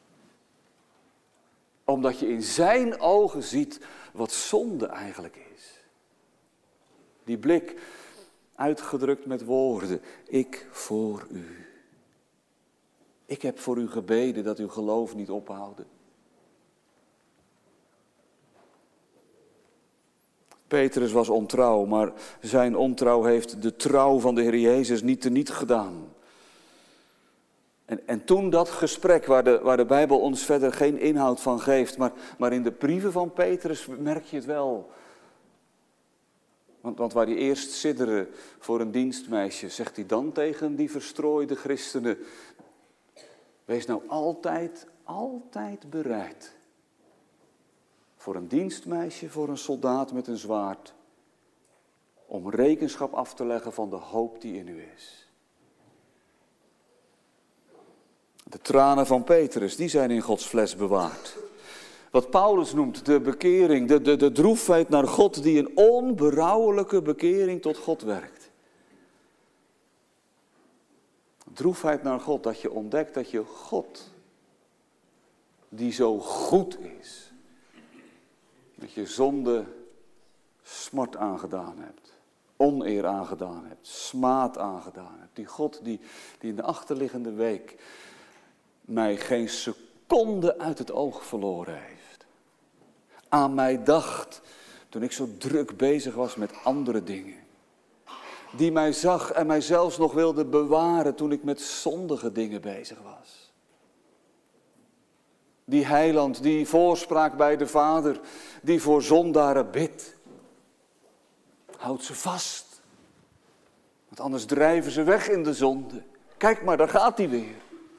Omdat je in zijn ogen ziet wat zonde eigenlijk is. Die blik, uitgedrukt met woorden. Ik voor u. Ik heb voor u gebeden dat uw geloof niet ophouden. Petrus was ontrouw, maar zijn ontrouw heeft de trouw van de Heer Jezus niet teniet gedaan. En toen dat gesprek, waar de Bijbel ons verder geen inhoud van geeft, maar in de brieven van Petrus merk je het wel. Want waar hij eerst sidderde voor een dienstmeisje, zegt hij dan tegen die verstrooide christenen: wees nou altijd bereid. Voor een dienstmeisje, voor een soldaat met een zwaard. om rekenschap af te leggen van de hoop die in u is. De tranen van Petrus, die zijn in Gods fles bewaard. Wat Paulus noemt de bekering, de droefheid naar God die een onberouwelijke bekering tot God werkt. Droefheid naar God, dat je ontdekt dat je God, die zo goed is, met je zonde smart aangedaan hebt, oneer aangedaan hebt, smaad aangedaan hebt. Die God die in de achterliggende week mij geen seconde uit het oog verloren heeft. Aan mij dacht toen ik zo druk bezig was met andere dingen. Die mij zag en mij zelfs nog wilde bewaren toen ik met zondige dingen bezig was. Die heiland, die voorspraak bij de Vader, die voor zondaren bidt. Houd ze vast. Want anders drijven ze weg in de zonde. Kijk maar, daar gaat hij weer.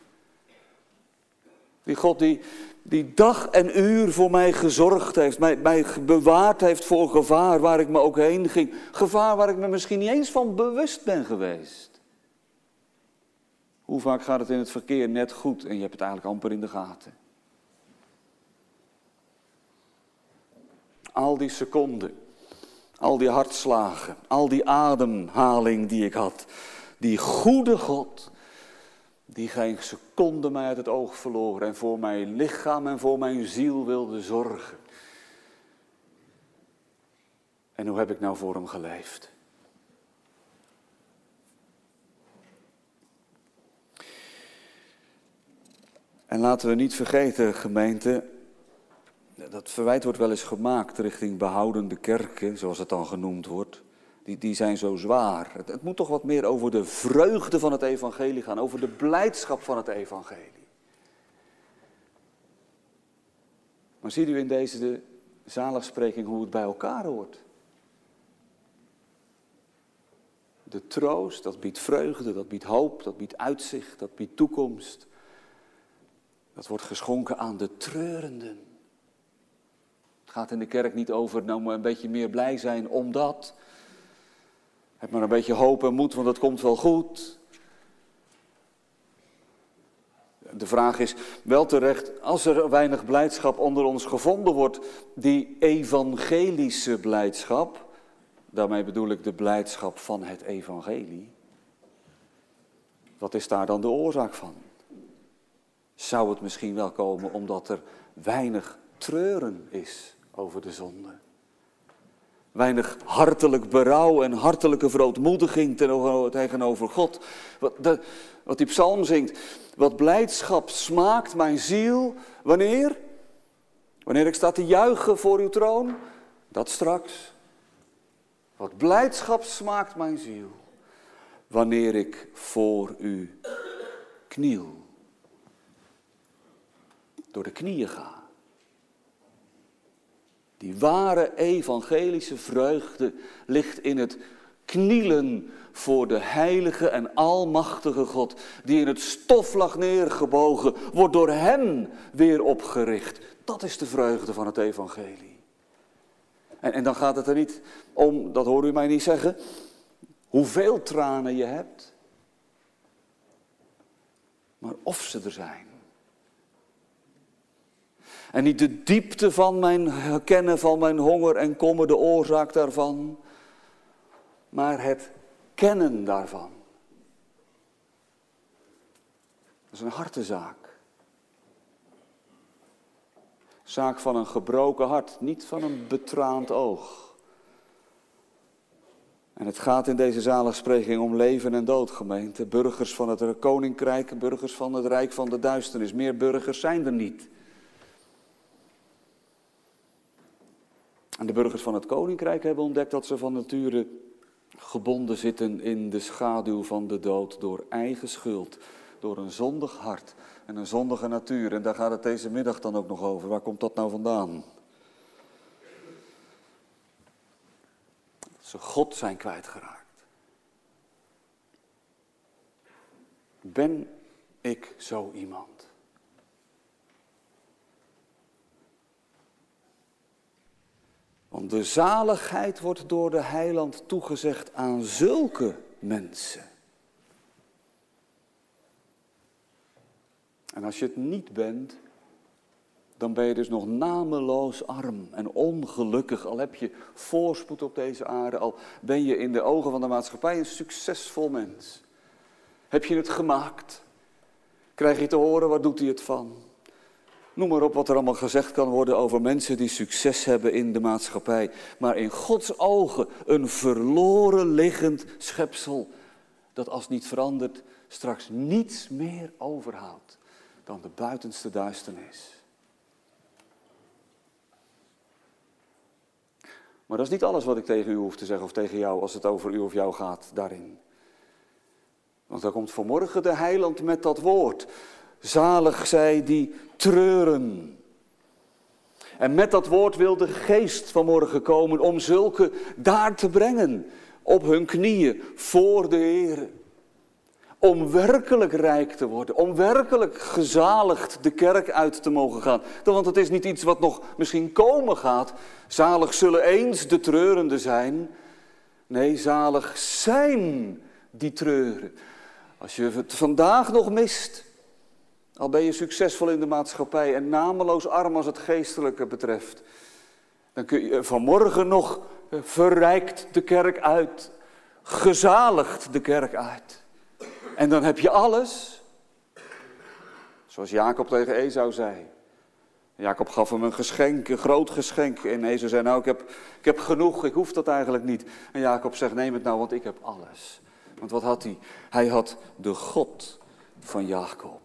Die God die dag en uur voor mij gezorgd heeft, mij bewaard heeft voor gevaar waar ik me ook heen ging. Gevaar waar ik me misschien niet eens van bewust ben geweest. Hoe vaak gaat het in het verkeer net goed en je hebt het eigenlijk amper in de gaten. Al die seconden, al die hartslagen, al die ademhaling die ik had. Die goede God, die geen seconde mij uit het oog verloor en voor mijn lichaam en voor mijn ziel wilde zorgen. En hoe heb ik nou voor hem geleefd? En laten we niet vergeten, gemeente, dat verwijt wordt wel eens gemaakt richting behoudende kerken, zoals het dan genoemd wordt. Die zijn zo zwaar. Het moet toch wat meer over de vreugde van het evangelie gaan, over de blijdschap van het evangelie. Maar ziet u in deze zaligspreking hoe het bij elkaar hoort? De troost, dat biedt vreugde, dat biedt hoop, dat biedt uitzicht, dat biedt toekomst. Dat wordt geschonken aan de treurenden. Het gaat in de kerk niet over nou maar een beetje meer blij zijn omdat. Heb maar een beetje hoop en moed, want het komt wel goed. De vraag is wel terecht, als er weinig blijdschap onder ons gevonden wordt, die evangelische blijdschap, daarmee bedoel ik de blijdschap van het evangelie. Wat is daar dan de oorzaak van? Zou het misschien wel komen omdat er weinig treuren is over de zonde? Weinig hartelijk berouw en hartelijke verootmoediging tegenover God. Wat die psalm zingt. Wat blijdschap smaakt mijn ziel. Wanneer? Wanneer ik sta te juichen voor uw troon. Dat straks. Wat blijdschap smaakt mijn ziel. Wanneer ik voor u kniel. Door de knieën ga. Die ware evangelische vreugde ligt in het knielen voor de heilige en almachtige God, die in het stof lag neergebogen, wordt door hem weer opgericht. Dat is de vreugde van het evangelie. En dan gaat het er niet om, dat hoort u mij niet zeggen, hoeveel tranen je hebt, maar of ze er zijn. En niet de diepte van mijn kennen van mijn honger en kommer, de oorzaak daarvan, maar het kennen daarvan. Dat is een hartezaak. Zaak van een gebroken hart, niet van een betraand oog. En het gaat in deze zaligspreking om leven en dood, gemeente. Burgers van het koninkrijk, burgers van het rijk van de duisternis. Meer burgers zijn er niet. En de burgers van het koninkrijk hebben ontdekt dat ze van nature gebonden zitten in de schaduw van de dood door eigen schuld, door een zondig hart en een zondige natuur. En daar gaat het deze middag dan ook nog over. Waar komt dat nou vandaan? Dat ze God zijn kwijtgeraakt. Ben ik zo iemand? Want de zaligheid wordt door de Heiland toegezegd aan zulke mensen. En als je het niet bent, dan ben je dus nog nameloos arm en ongelukkig. Al heb je voorspoed op deze aarde, al ben je in de ogen van de maatschappij een succesvol mens. Heb je het gemaakt? Krijg je te horen, waar doet hij het van? Noem maar op wat er allemaal gezegd kan worden over mensen die succes hebben in de maatschappij. Maar in Gods ogen een verloren liggend schepsel, dat als niet verandert straks niets meer overhoudt dan de buitenste duisternis. Maar dat is niet alles wat ik tegen u hoef te zeggen of tegen jou als het over u of jou gaat daarin. Want daar komt vanmorgen de Heiland met dat woord. Zalig zij die treuren. En met dat woord wil de Geest vanmorgen komen om zulke daar te brengen. Op hun knieën voor de Heer. Om werkelijk rijk te worden. Om werkelijk gezaligd de kerk uit te mogen gaan. Want het is niet iets wat nog misschien komen gaat. Zalig zullen eens de treurenden zijn. Nee, zalig zijn die treuren. Als je het vandaag nog mist, al ben je succesvol in de maatschappij en nameloos arm als het geestelijke betreft, dan kun je vanmorgen nog verrijkt de kerk uit, gezaligd de kerk uit. En dan heb je alles, zoals Jacob tegen Esau zei. Jacob gaf hem een geschenk, een groot geschenk. En Esau zei, nou ik heb genoeg, ik hoef dat eigenlijk niet. En Jacob zegt, neem het nou, want ik heb alles. Want wat had hij? Hij had de God van Jacob.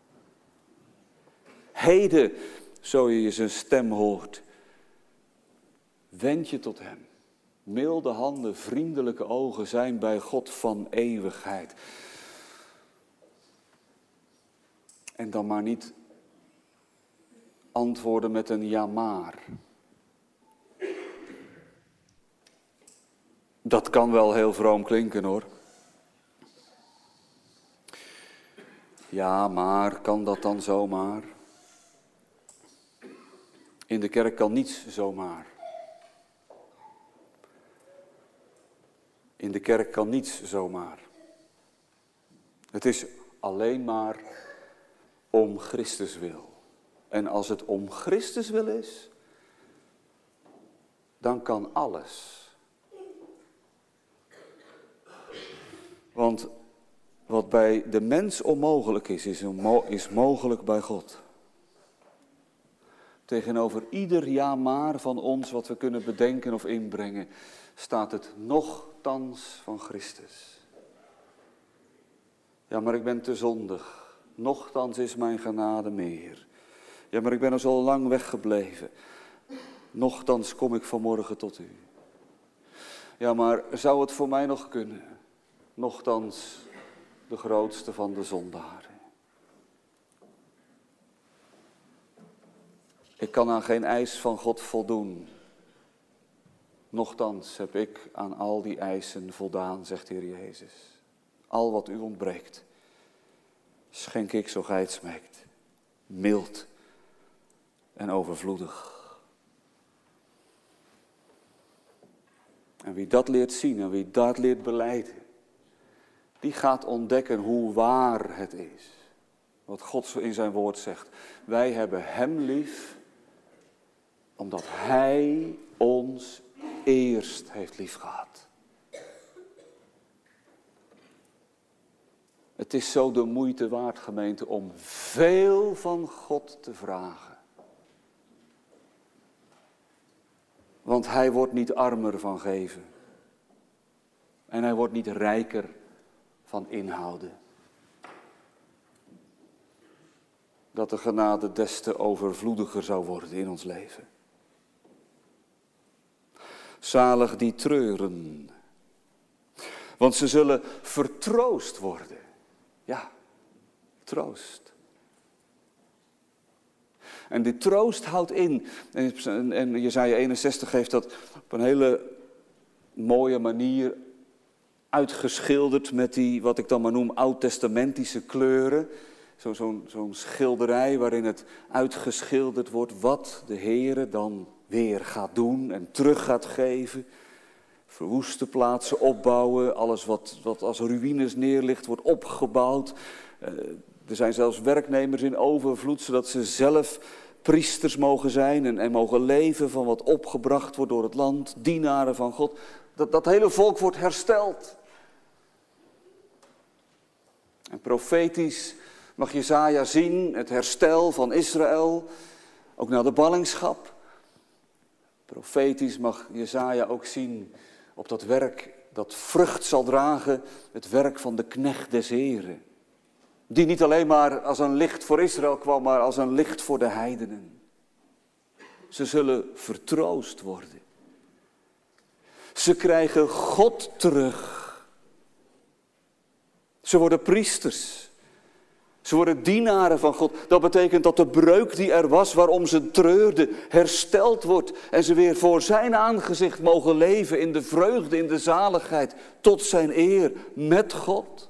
Heden, zo je zijn stem hoort, wend je tot hem. Milde handen, vriendelijke ogen zijn bij God van eeuwigheid. En dan maar niet antwoorden met een ja maar. Dat kan wel heel vroom klinken hoor. Ja, maar kan dat dan zomaar? In de kerk kan niets zomaar. In de kerk kan niets zomaar. Het is alleen maar om Christus wil. En als het om Christus wil is, dan kan alles. Want wat bij de mens onmogelijk is mogelijk bij God. Tegenover ieder ja maar van ons wat we kunnen bedenken of inbrengen, staat het nochtans van Christus. Ja, maar ik ben te zondig. Nochtans is mijn genade meer. Ja, maar ik ben al zo lang weggebleven. Nochtans kom ik vanmorgen tot u. Ja, maar zou het voor mij nog kunnen? Nochtans de grootste van de zondaren. Ik kan aan geen eis van God voldoen. Nochtans heb ik aan al die eisen voldaan, zegt de Heer Jezus. Al wat u ontbreekt, schenk ik zo gij het smeekt. Mild en overvloedig. En wie dat leert zien en wie dat leert belijden, die gaat ontdekken hoe waar het is. Wat God in zijn woord zegt. Wij hebben hem lief, omdat hij ons eerst heeft liefgehad. Het is zo de moeite waard, gemeente, om veel van God te vragen. Want hij wordt niet armer van geven. En hij wordt niet rijker van inhouden. Dat de genade des te overvloediger zou worden in ons leven. Zalig die treuren. Want ze zullen vertroost worden. Ja, troost. En die troost houdt in, en Jesaja 61 heeft dat op een hele mooie manier uitgeschilderd met die, wat ik dan maar noem, oud-testamentische kleuren. Zo'n schilderij waarin het uitgeschilderd wordt wat de Heere dan weer gaat doen en terug gaat geven. Verwoeste plaatsen opbouwen, alles wat als ruïnes neerligt wordt opgebouwd. Er zijn zelfs werknemers in overvloed, zodat ze zelf priesters mogen zijn en mogen leven van wat opgebracht wordt door het land. Dienaren van God. Dat hele volk wordt hersteld. En profetisch mag Jesaja zien het herstel van Israël, ook na de ballingschap. Profetisch mag Jesaja ook zien op dat werk dat vrucht zal dragen, het werk van de knecht des Heren. Die niet alleen maar als een licht voor Israël kwam, maar als een licht voor de heidenen. Ze zullen vertroost worden. Ze krijgen God terug. Ze worden priesters. Ze worden dienaren van God. Dat betekent dat de breuk die er was, waarom ze treurden, hersteld wordt. En ze weer voor zijn aangezicht mogen leven in de vreugde, in de zaligheid. Tot zijn eer, met God.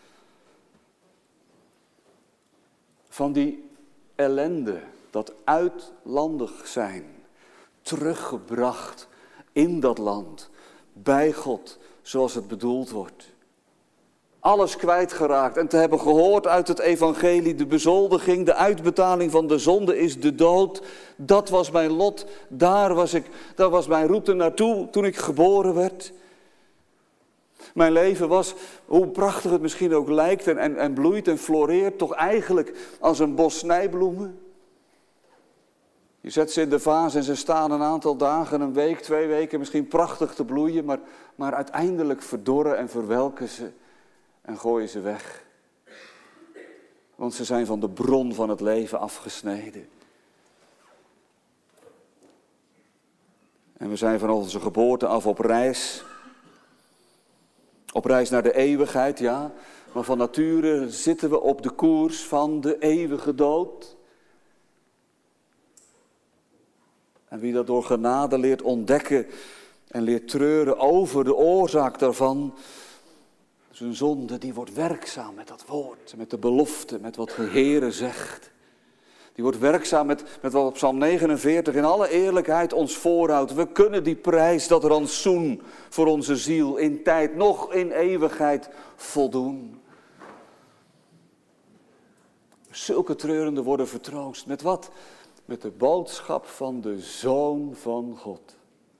Van die ellende, dat uitlandig zijn, teruggebracht in dat land, bij God, zoals het bedoeld wordt. Alles kwijtgeraakt en te hebben gehoord uit het evangelie, de bezoldiging, de uitbetaling van de zonde is de dood. Dat was mijn lot, daar was mijn route naartoe toen ik geboren werd. Mijn leven was, hoe prachtig het misschien ook lijkt en bloeit en floreert, toch eigenlijk als een bos snijbloemen. Je zet ze in de vaas en ze staan een aantal dagen, een week, 2 weken misschien prachtig te bloeien, maar uiteindelijk verdorren en verwelken ze en gooien ze weg. Want ze zijn van de bron van het leven afgesneden. En we zijn van onze geboorte af op reis. Op reis naar de eeuwigheid, ja. Maar van nature zitten we op de koers van de eeuwige dood. En wie dat door genade leert ontdekken en leert treuren over de oorzaak daarvan, zijn zonde, die wordt werkzaam met dat woord, met de belofte, met wat de Heere zegt. Die wordt werkzaam met wat op Psalm 49 in alle eerlijkheid ons voorhoudt. We kunnen die prijs, dat rantsoen voor onze ziel in tijd, nog in eeuwigheid voldoen. Zulke treurenden worden vertroost. Met wat? Met de boodschap van de Zoon van God.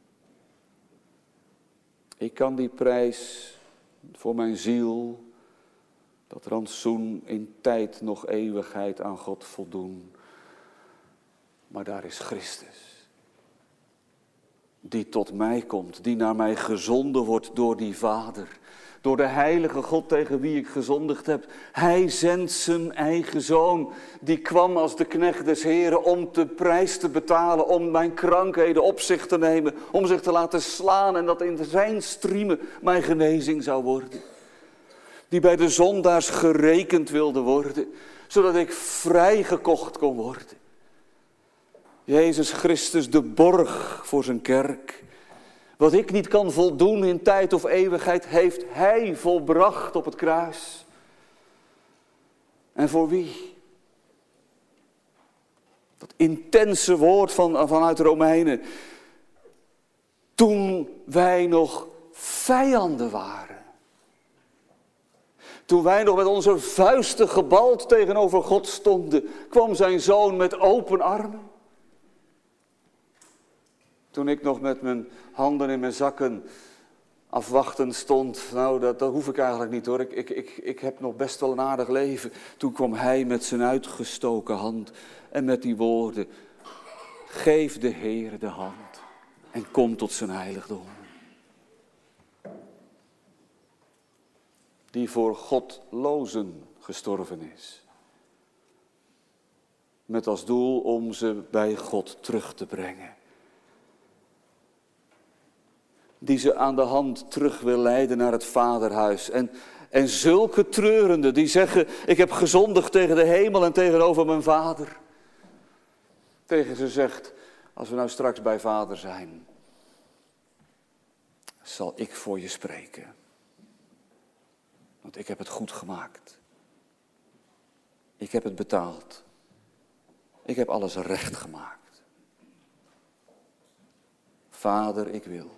Ik kan die prijs voor mijn ziel, dat rantsoen in tijd nog eeuwigheid aan God voldoen. Maar daar is Christus, die tot mij komt, die naar mij gezonden wordt door die Vader. Door de heilige God tegen wie ik gezondigd heb. Hij zendt zijn eigen Zoon, die kwam als de knecht des Heren om de prijs te betalen, om mijn krankheden op zich te nemen, om zich te laten slaan en dat in zijn striemen mijn genezing zou worden. Die bij de zondaars gerekend wilde worden, zodat ik vrijgekocht kon worden. Jezus Christus, de borg voor zijn kerk. Wat ik niet kan voldoen in tijd of eeuwigheid, heeft hij volbracht op het kruis. En voor wie? Dat intense woord vanuit Romeinen. Toen wij nog vijanden waren. Toen wij nog met onze vuisten gebald tegenover God stonden, kwam zijn Zoon met open armen. Toen ik nog met mijn handen in mijn zakken afwachtend stond, nou dat hoef ik eigenlijk niet hoor, ik heb nog best wel een aardig leven. Toen kwam hij met zijn uitgestoken hand en met die woorden, geef de Heere de hand en kom tot zijn heiligdom. Die voor godlozen gestorven is. Met als doel om ze bij God terug te brengen. Die ze aan de hand terug wil leiden naar het vaderhuis. En zulke treurenden die zeggen, ik heb gezondigd tegen de hemel en tegenover mijn vader. Tegen ze zegt, als we nou straks bij vader zijn, zal ik voor je spreken. Want ik heb het goed gemaakt. Ik heb het betaald. Ik heb alles recht gemaakt. Vader, ik wil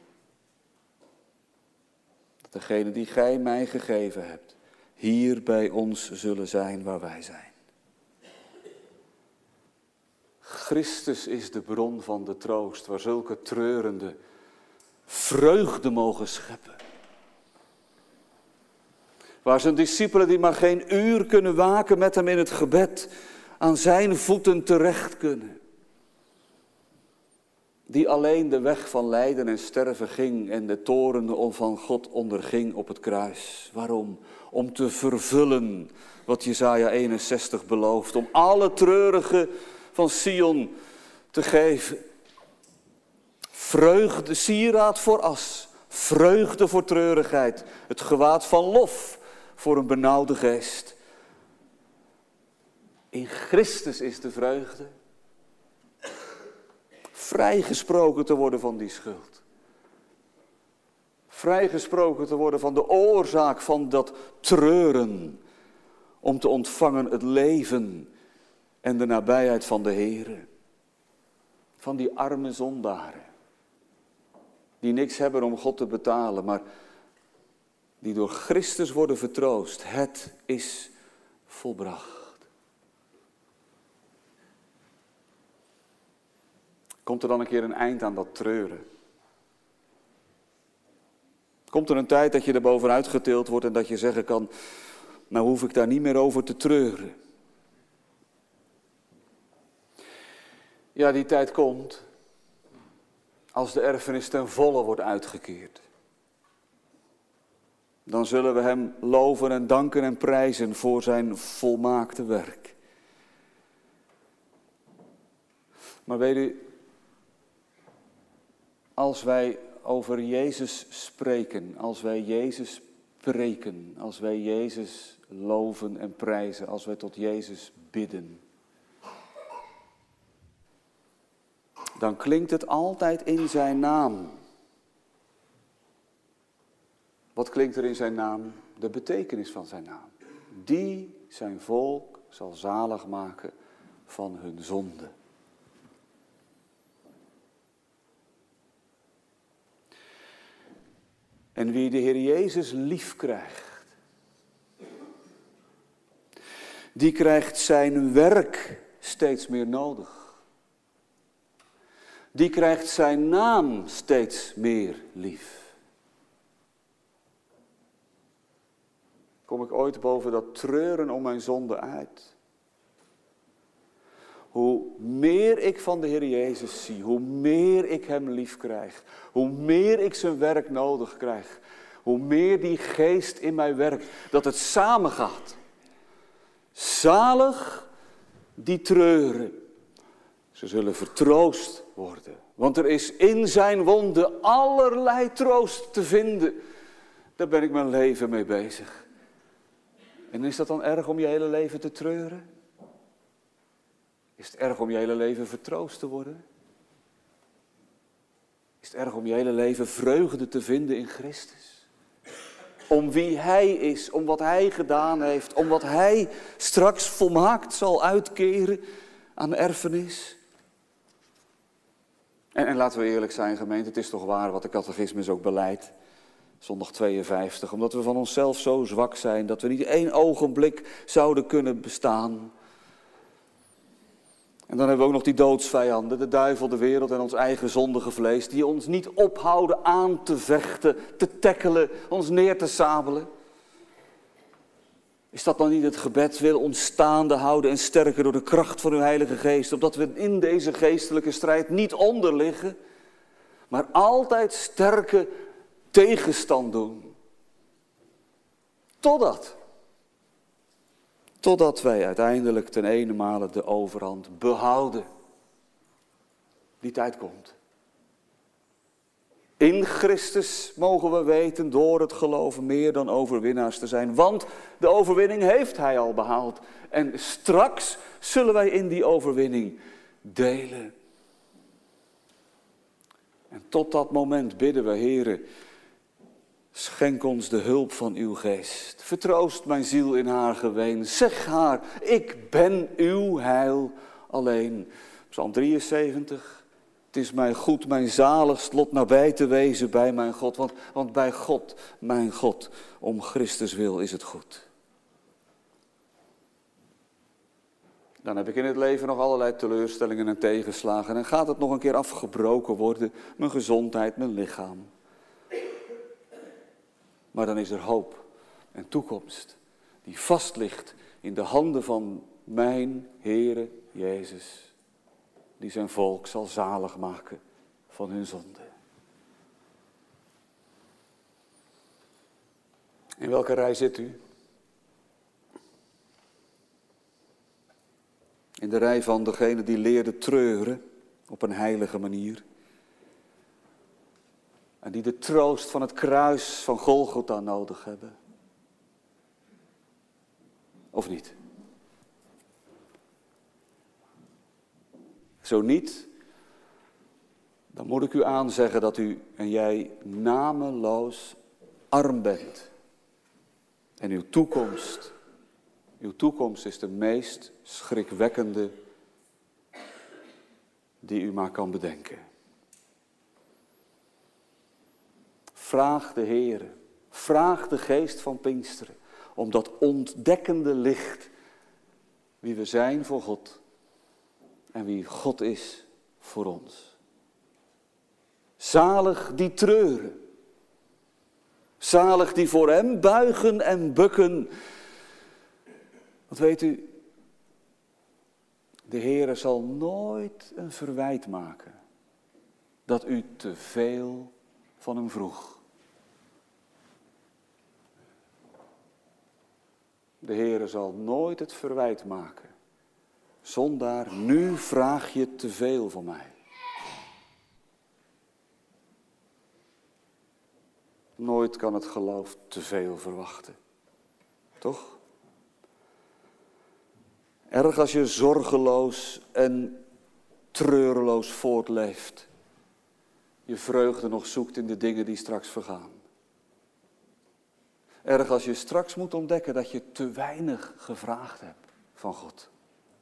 dat degene die gij mij gegeven hebt, hier bij ons zullen zijn waar wij zijn. Christus is de bron van de troost, waar zulke treurende vreugde mogen scheppen. Waar zijn discipelen die maar geen uur kunnen waken met hem in het gebed, aan zijn voeten terecht kunnen. Die alleen de weg van lijden en sterven ging en de toren van God onderging op het kruis. Waarom? Om te vervullen wat Jesaja 61 belooft. Om alle treurigen van Sion te geven. Vreugde, sieraad voor as. Vreugde voor treurigheid. Het gewaad van lof voor een benauwde geest. In Christus is de vreugde. Vrijgesproken te worden van die schuld. Vrijgesproken te worden van de oorzaak van dat treuren. Om te ontvangen het leven en de nabijheid van de Heere. Van die arme zondaren. Die niks hebben om God te betalen, maar die door Christus worden vertroost. Het is volbracht. Komt er dan een keer een eind aan dat treuren? Komt er een tijd dat je er bovenuit getild wordt en dat je zeggen kan, nou hoef ik daar niet meer over te treuren. Ja, die tijd komt als de erfenis ten volle wordt uitgekeerd. Dan zullen we hem loven en danken en prijzen voor zijn volmaakte werk. Maar weet u, als wij over Jezus spreken, als wij Jezus preken, als wij Jezus loven en prijzen, als wij tot Jezus bidden, dan klinkt het altijd in zijn naam. Wat klinkt er in zijn naam? De betekenis van zijn naam. Die zijn volk zal zalig maken van hun zonde. En wie de Heer Jezus lief krijgt, die krijgt zijn werk steeds meer nodig. Die krijgt zijn naam steeds meer lief. Kom ik ooit boven dat treuren om mijn zonde uit? Hoe meer ik van de Heer Jezus zie, hoe meer ik hem lief krijg, hoe meer ik zijn werk nodig krijg, hoe meer die geest in mij werkt, dat het samengaat. Zalig die treuren, ze zullen vertroost worden. Want er is in zijn wonden allerlei troost te vinden. Daar ben ik mijn leven mee bezig. En is dat dan erg om je hele leven te treuren? Is het erg om je hele leven vertroost te worden? Is het erg om je hele leven vreugde te vinden in Christus? Om wie hij is, om wat hij gedaan heeft, om wat hij straks volmaakt zal uitkeren aan erfenis? En laten we eerlijk zijn, gemeente, het is toch waar wat de catechismus ook beleidt. Zondag 52, omdat we van onszelf zo zwak zijn dat we niet 1 ogenblik zouden kunnen bestaan. En dan hebben we ook nog die doodsvijanden, de duivel, de wereld en ons eigen zondige vlees, die ons niet ophouden aan te vechten, te tackelen, ons neer te sabelen. Is dat dan niet het gebed, wil ons staande houden en sterken door de kracht van uw Heilige Geest, opdat we in deze geestelijke strijd niet onderliggen, maar altijd sterke tegenstand doen. Totdat wij uiteindelijk ten enemale de overhand behouden. Die tijd komt. In Christus mogen we weten door het geloven meer dan overwinnaars te zijn. Want de overwinning heeft hij al behaald. En straks zullen wij in die overwinning delen. En tot dat moment bidden we, Heere, schenk ons de hulp van uw geest. Vertroost mijn ziel in haar geween. Zeg haar, ik ben uw heil alleen. Psalm 73, Het is mij goed, mijn zaligst lot nabij te wezen bij mijn God. Want bij God, mijn God, om Christus wil is het goed. Dan heb ik in het leven nog allerlei teleurstellingen en tegenslagen. En gaat het nog een keer afgebroken worden, mijn gezondheid, mijn lichaam. Maar dan is er hoop en toekomst die vast ligt in de handen van mijn Heere Jezus. Die zijn volk zal zalig maken van hun zonde. In welke rij zit u? In de rij van degene die leerde treuren op een heilige manier. En die de troost van het kruis van Golgotha nodig hebben. Of niet? Zo niet, dan moet ik u aanzeggen dat u en jij nameloos arm bent. En uw toekomst is de meest schrikwekkende die u maar kan bedenken. Vraag de Heere, vraag de geest van Pinksteren om dat ontdekkende licht wie we zijn voor God en wie God is voor ons. Zalig die treuren, zalig die voor hem buigen en bukken. Want weet u, de Heere zal nooit een verwijt maken dat u te veel van hem vroeg. De Heere zal nooit het verwijt maken. Zondaar, nu vraag je te veel van mij. Nooit kan het geloof te veel verwachten. Toch? Erg als je zorgeloos en treureloos voortleeft. Je vreugde nog zoekt in de dingen die straks vergaan. Erg als je straks moet ontdekken dat je te weinig gevraagd hebt van God.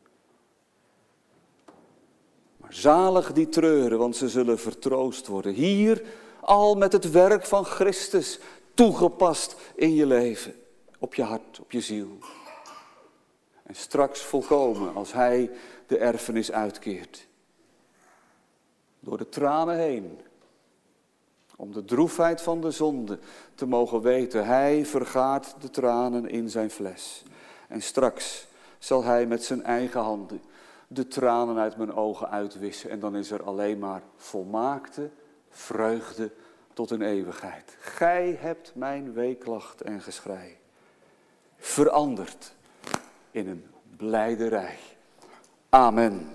Maar zalig die treuren, want ze zullen vertroost worden. Hier al met het werk van Christus toegepast in je leven. Op je hart, op je ziel. En straks volkomen als hij de erfenis uitkeert. Door de tranen heen. Om de droefheid van de zonde te mogen weten. Hij vergaat de tranen in zijn fles. En straks zal hij met zijn eigen handen de tranen uit mijn ogen uitwissen. En dan is er alleen maar volmaakte vreugde tot een eeuwigheid. Gij hebt mijn weeklacht en geschrei veranderd in een blijderij. Amen.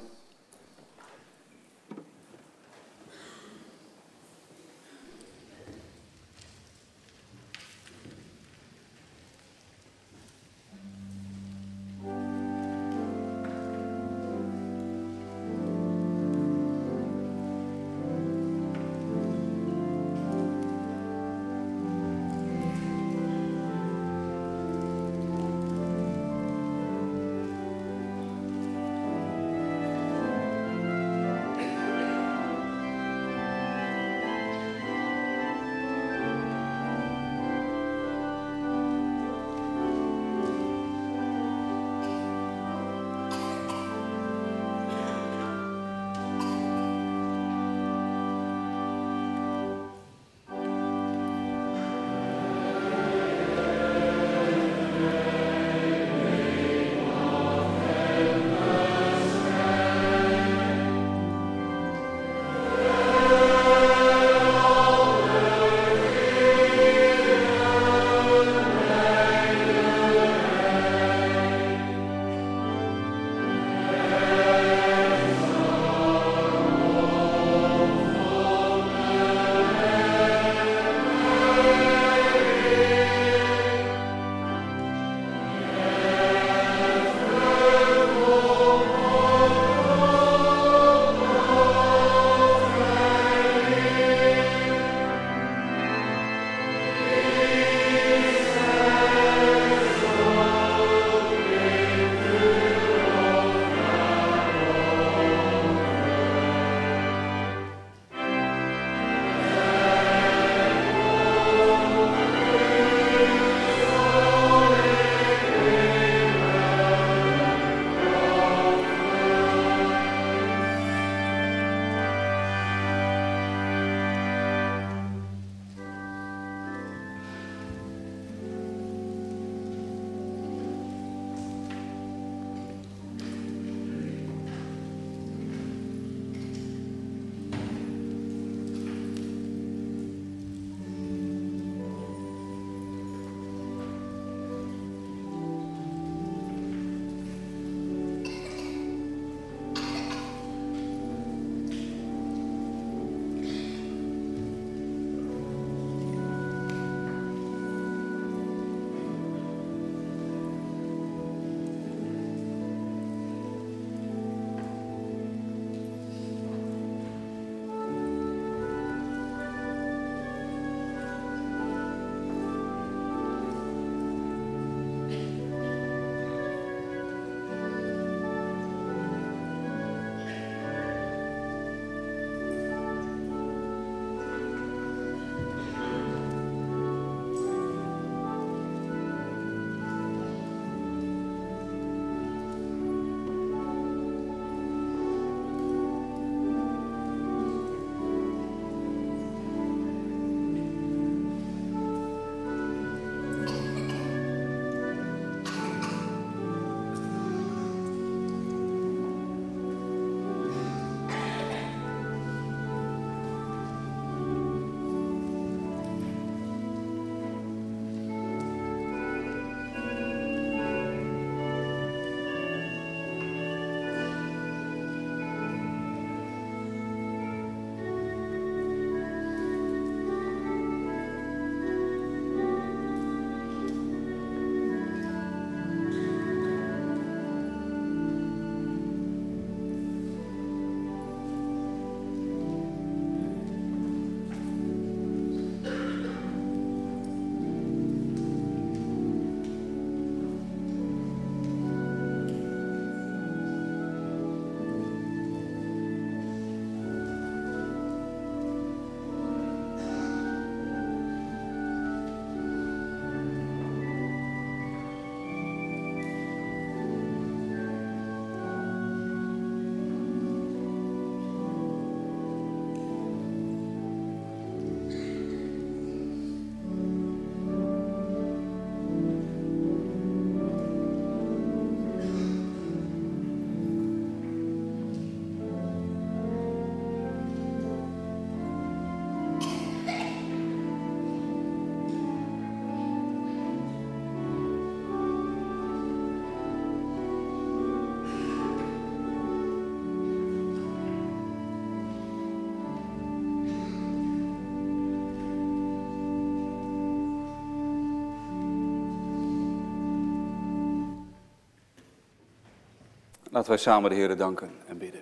Laten wij samen de Heere danken en bidden.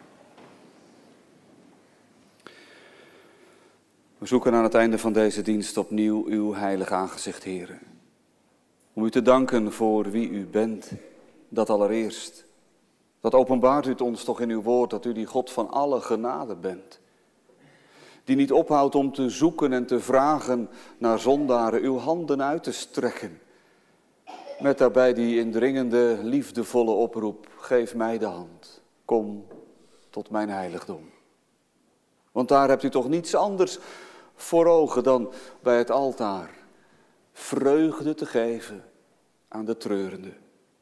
We zoeken aan het einde van deze dienst opnieuw uw heilig aangezicht, Heere. Om u te danken voor wie u bent, dat allereerst. Dat openbaart u het ons toch in uw woord, dat u die God van alle genade bent. Die niet ophoudt om te zoeken en te vragen naar zondaren, uw handen uit te strekken. Met daarbij die indringende, liefdevolle oproep, geef mij de hand, kom tot mijn heiligdom. Want daar hebt u toch niets anders voor ogen dan bij het altaar vreugde te geven aan de treurende.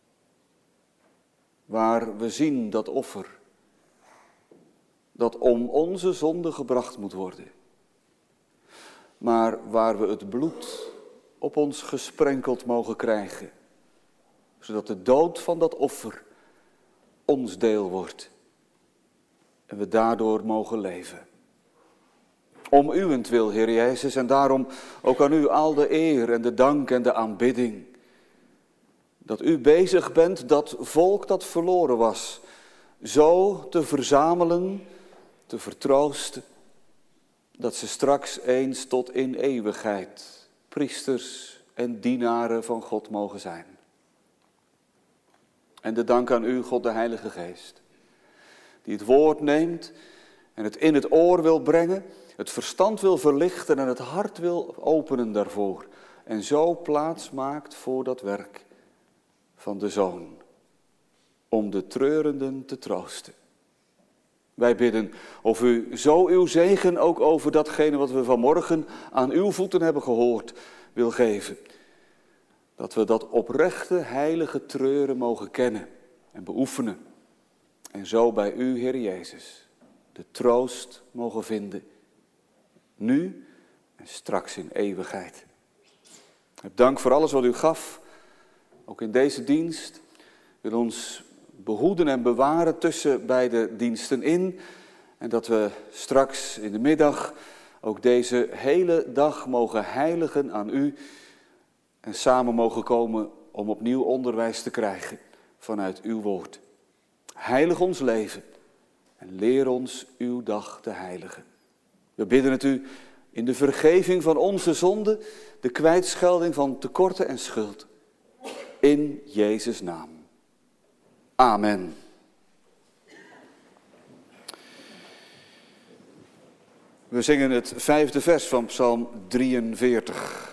Waar we zien dat offer, dat om onze zonde gebracht moet worden. Maar waar we het bloed op ons gesprenkeld mogen krijgen, zodat de dood van dat offer ons deel wordt en we daardoor mogen leven. Om uwentwil, Heer Jezus, en daarom ook aan u al de eer en de dank en de aanbidding. Dat u bezig bent dat volk dat verloren was, zo te verzamelen, te vertroosten, dat ze straks eens tot in eeuwigheid priesters en dienaren van God mogen zijn. En de dank aan u, God de Heilige Geest, die het woord neemt en het in het oor wil brengen, het verstand wil verlichten en het hart wil openen daarvoor. En zo plaats maakt voor dat werk van de Zoon, om de treurenden te troosten. Wij bidden of u zo uw zegen ook over datgene wat we vanmorgen aan uw voeten hebben gehoord wil geven. Dat we dat oprechte, heilige treuren mogen kennen en beoefenen. En zo bij u, Heer Jezus, de troost mogen vinden. Nu en straks in eeuwigheid. Dank voor alles wat u gaf, ook in deze dienst. Wil ons behoeden en bewaren tussen beide diensten in. En dat we straks in de middag ook deze hele dag mogen heiligen aan u. En samen mogen komen om opnieuw onderwijs te krijgen vanuit uw woord. Heilig ons leven en leer ons uw dag te heiligen. We bidden het u in de vergeving van onze zonden, de kwijtschelding van tekorten en schuld. In Jezus' naam. Amen. We zingen het 5e vers van Psalm 43.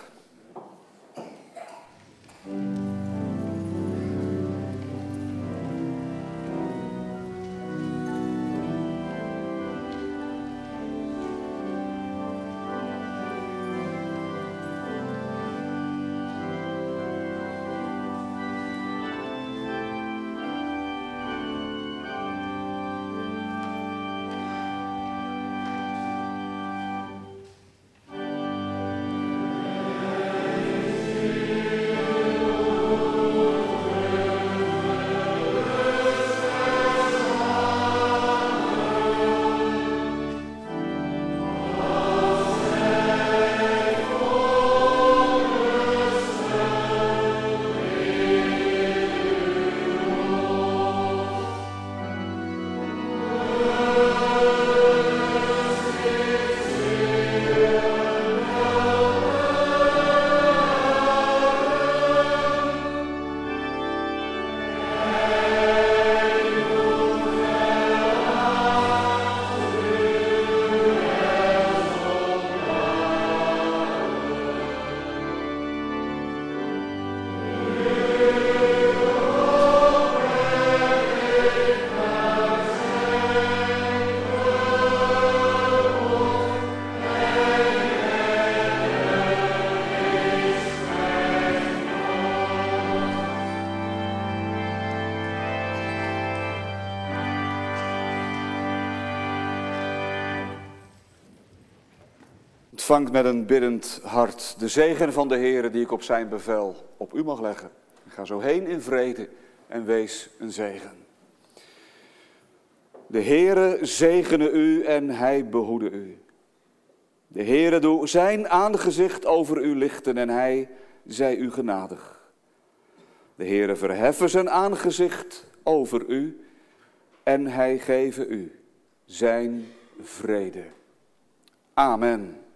Ontvangt met een biddend hart de zegen van de Heere die ik op zijn bevel op u mag leggen. Ga zo heen in vrede en wees een zegen. De Heere zegene u en hij behoede u. De Heere doe zijn aangezicht over u lichten en hij zij u genadig. De Heere verheffen zijn aangezicht over u en hij geven u zijn vrede. Amen.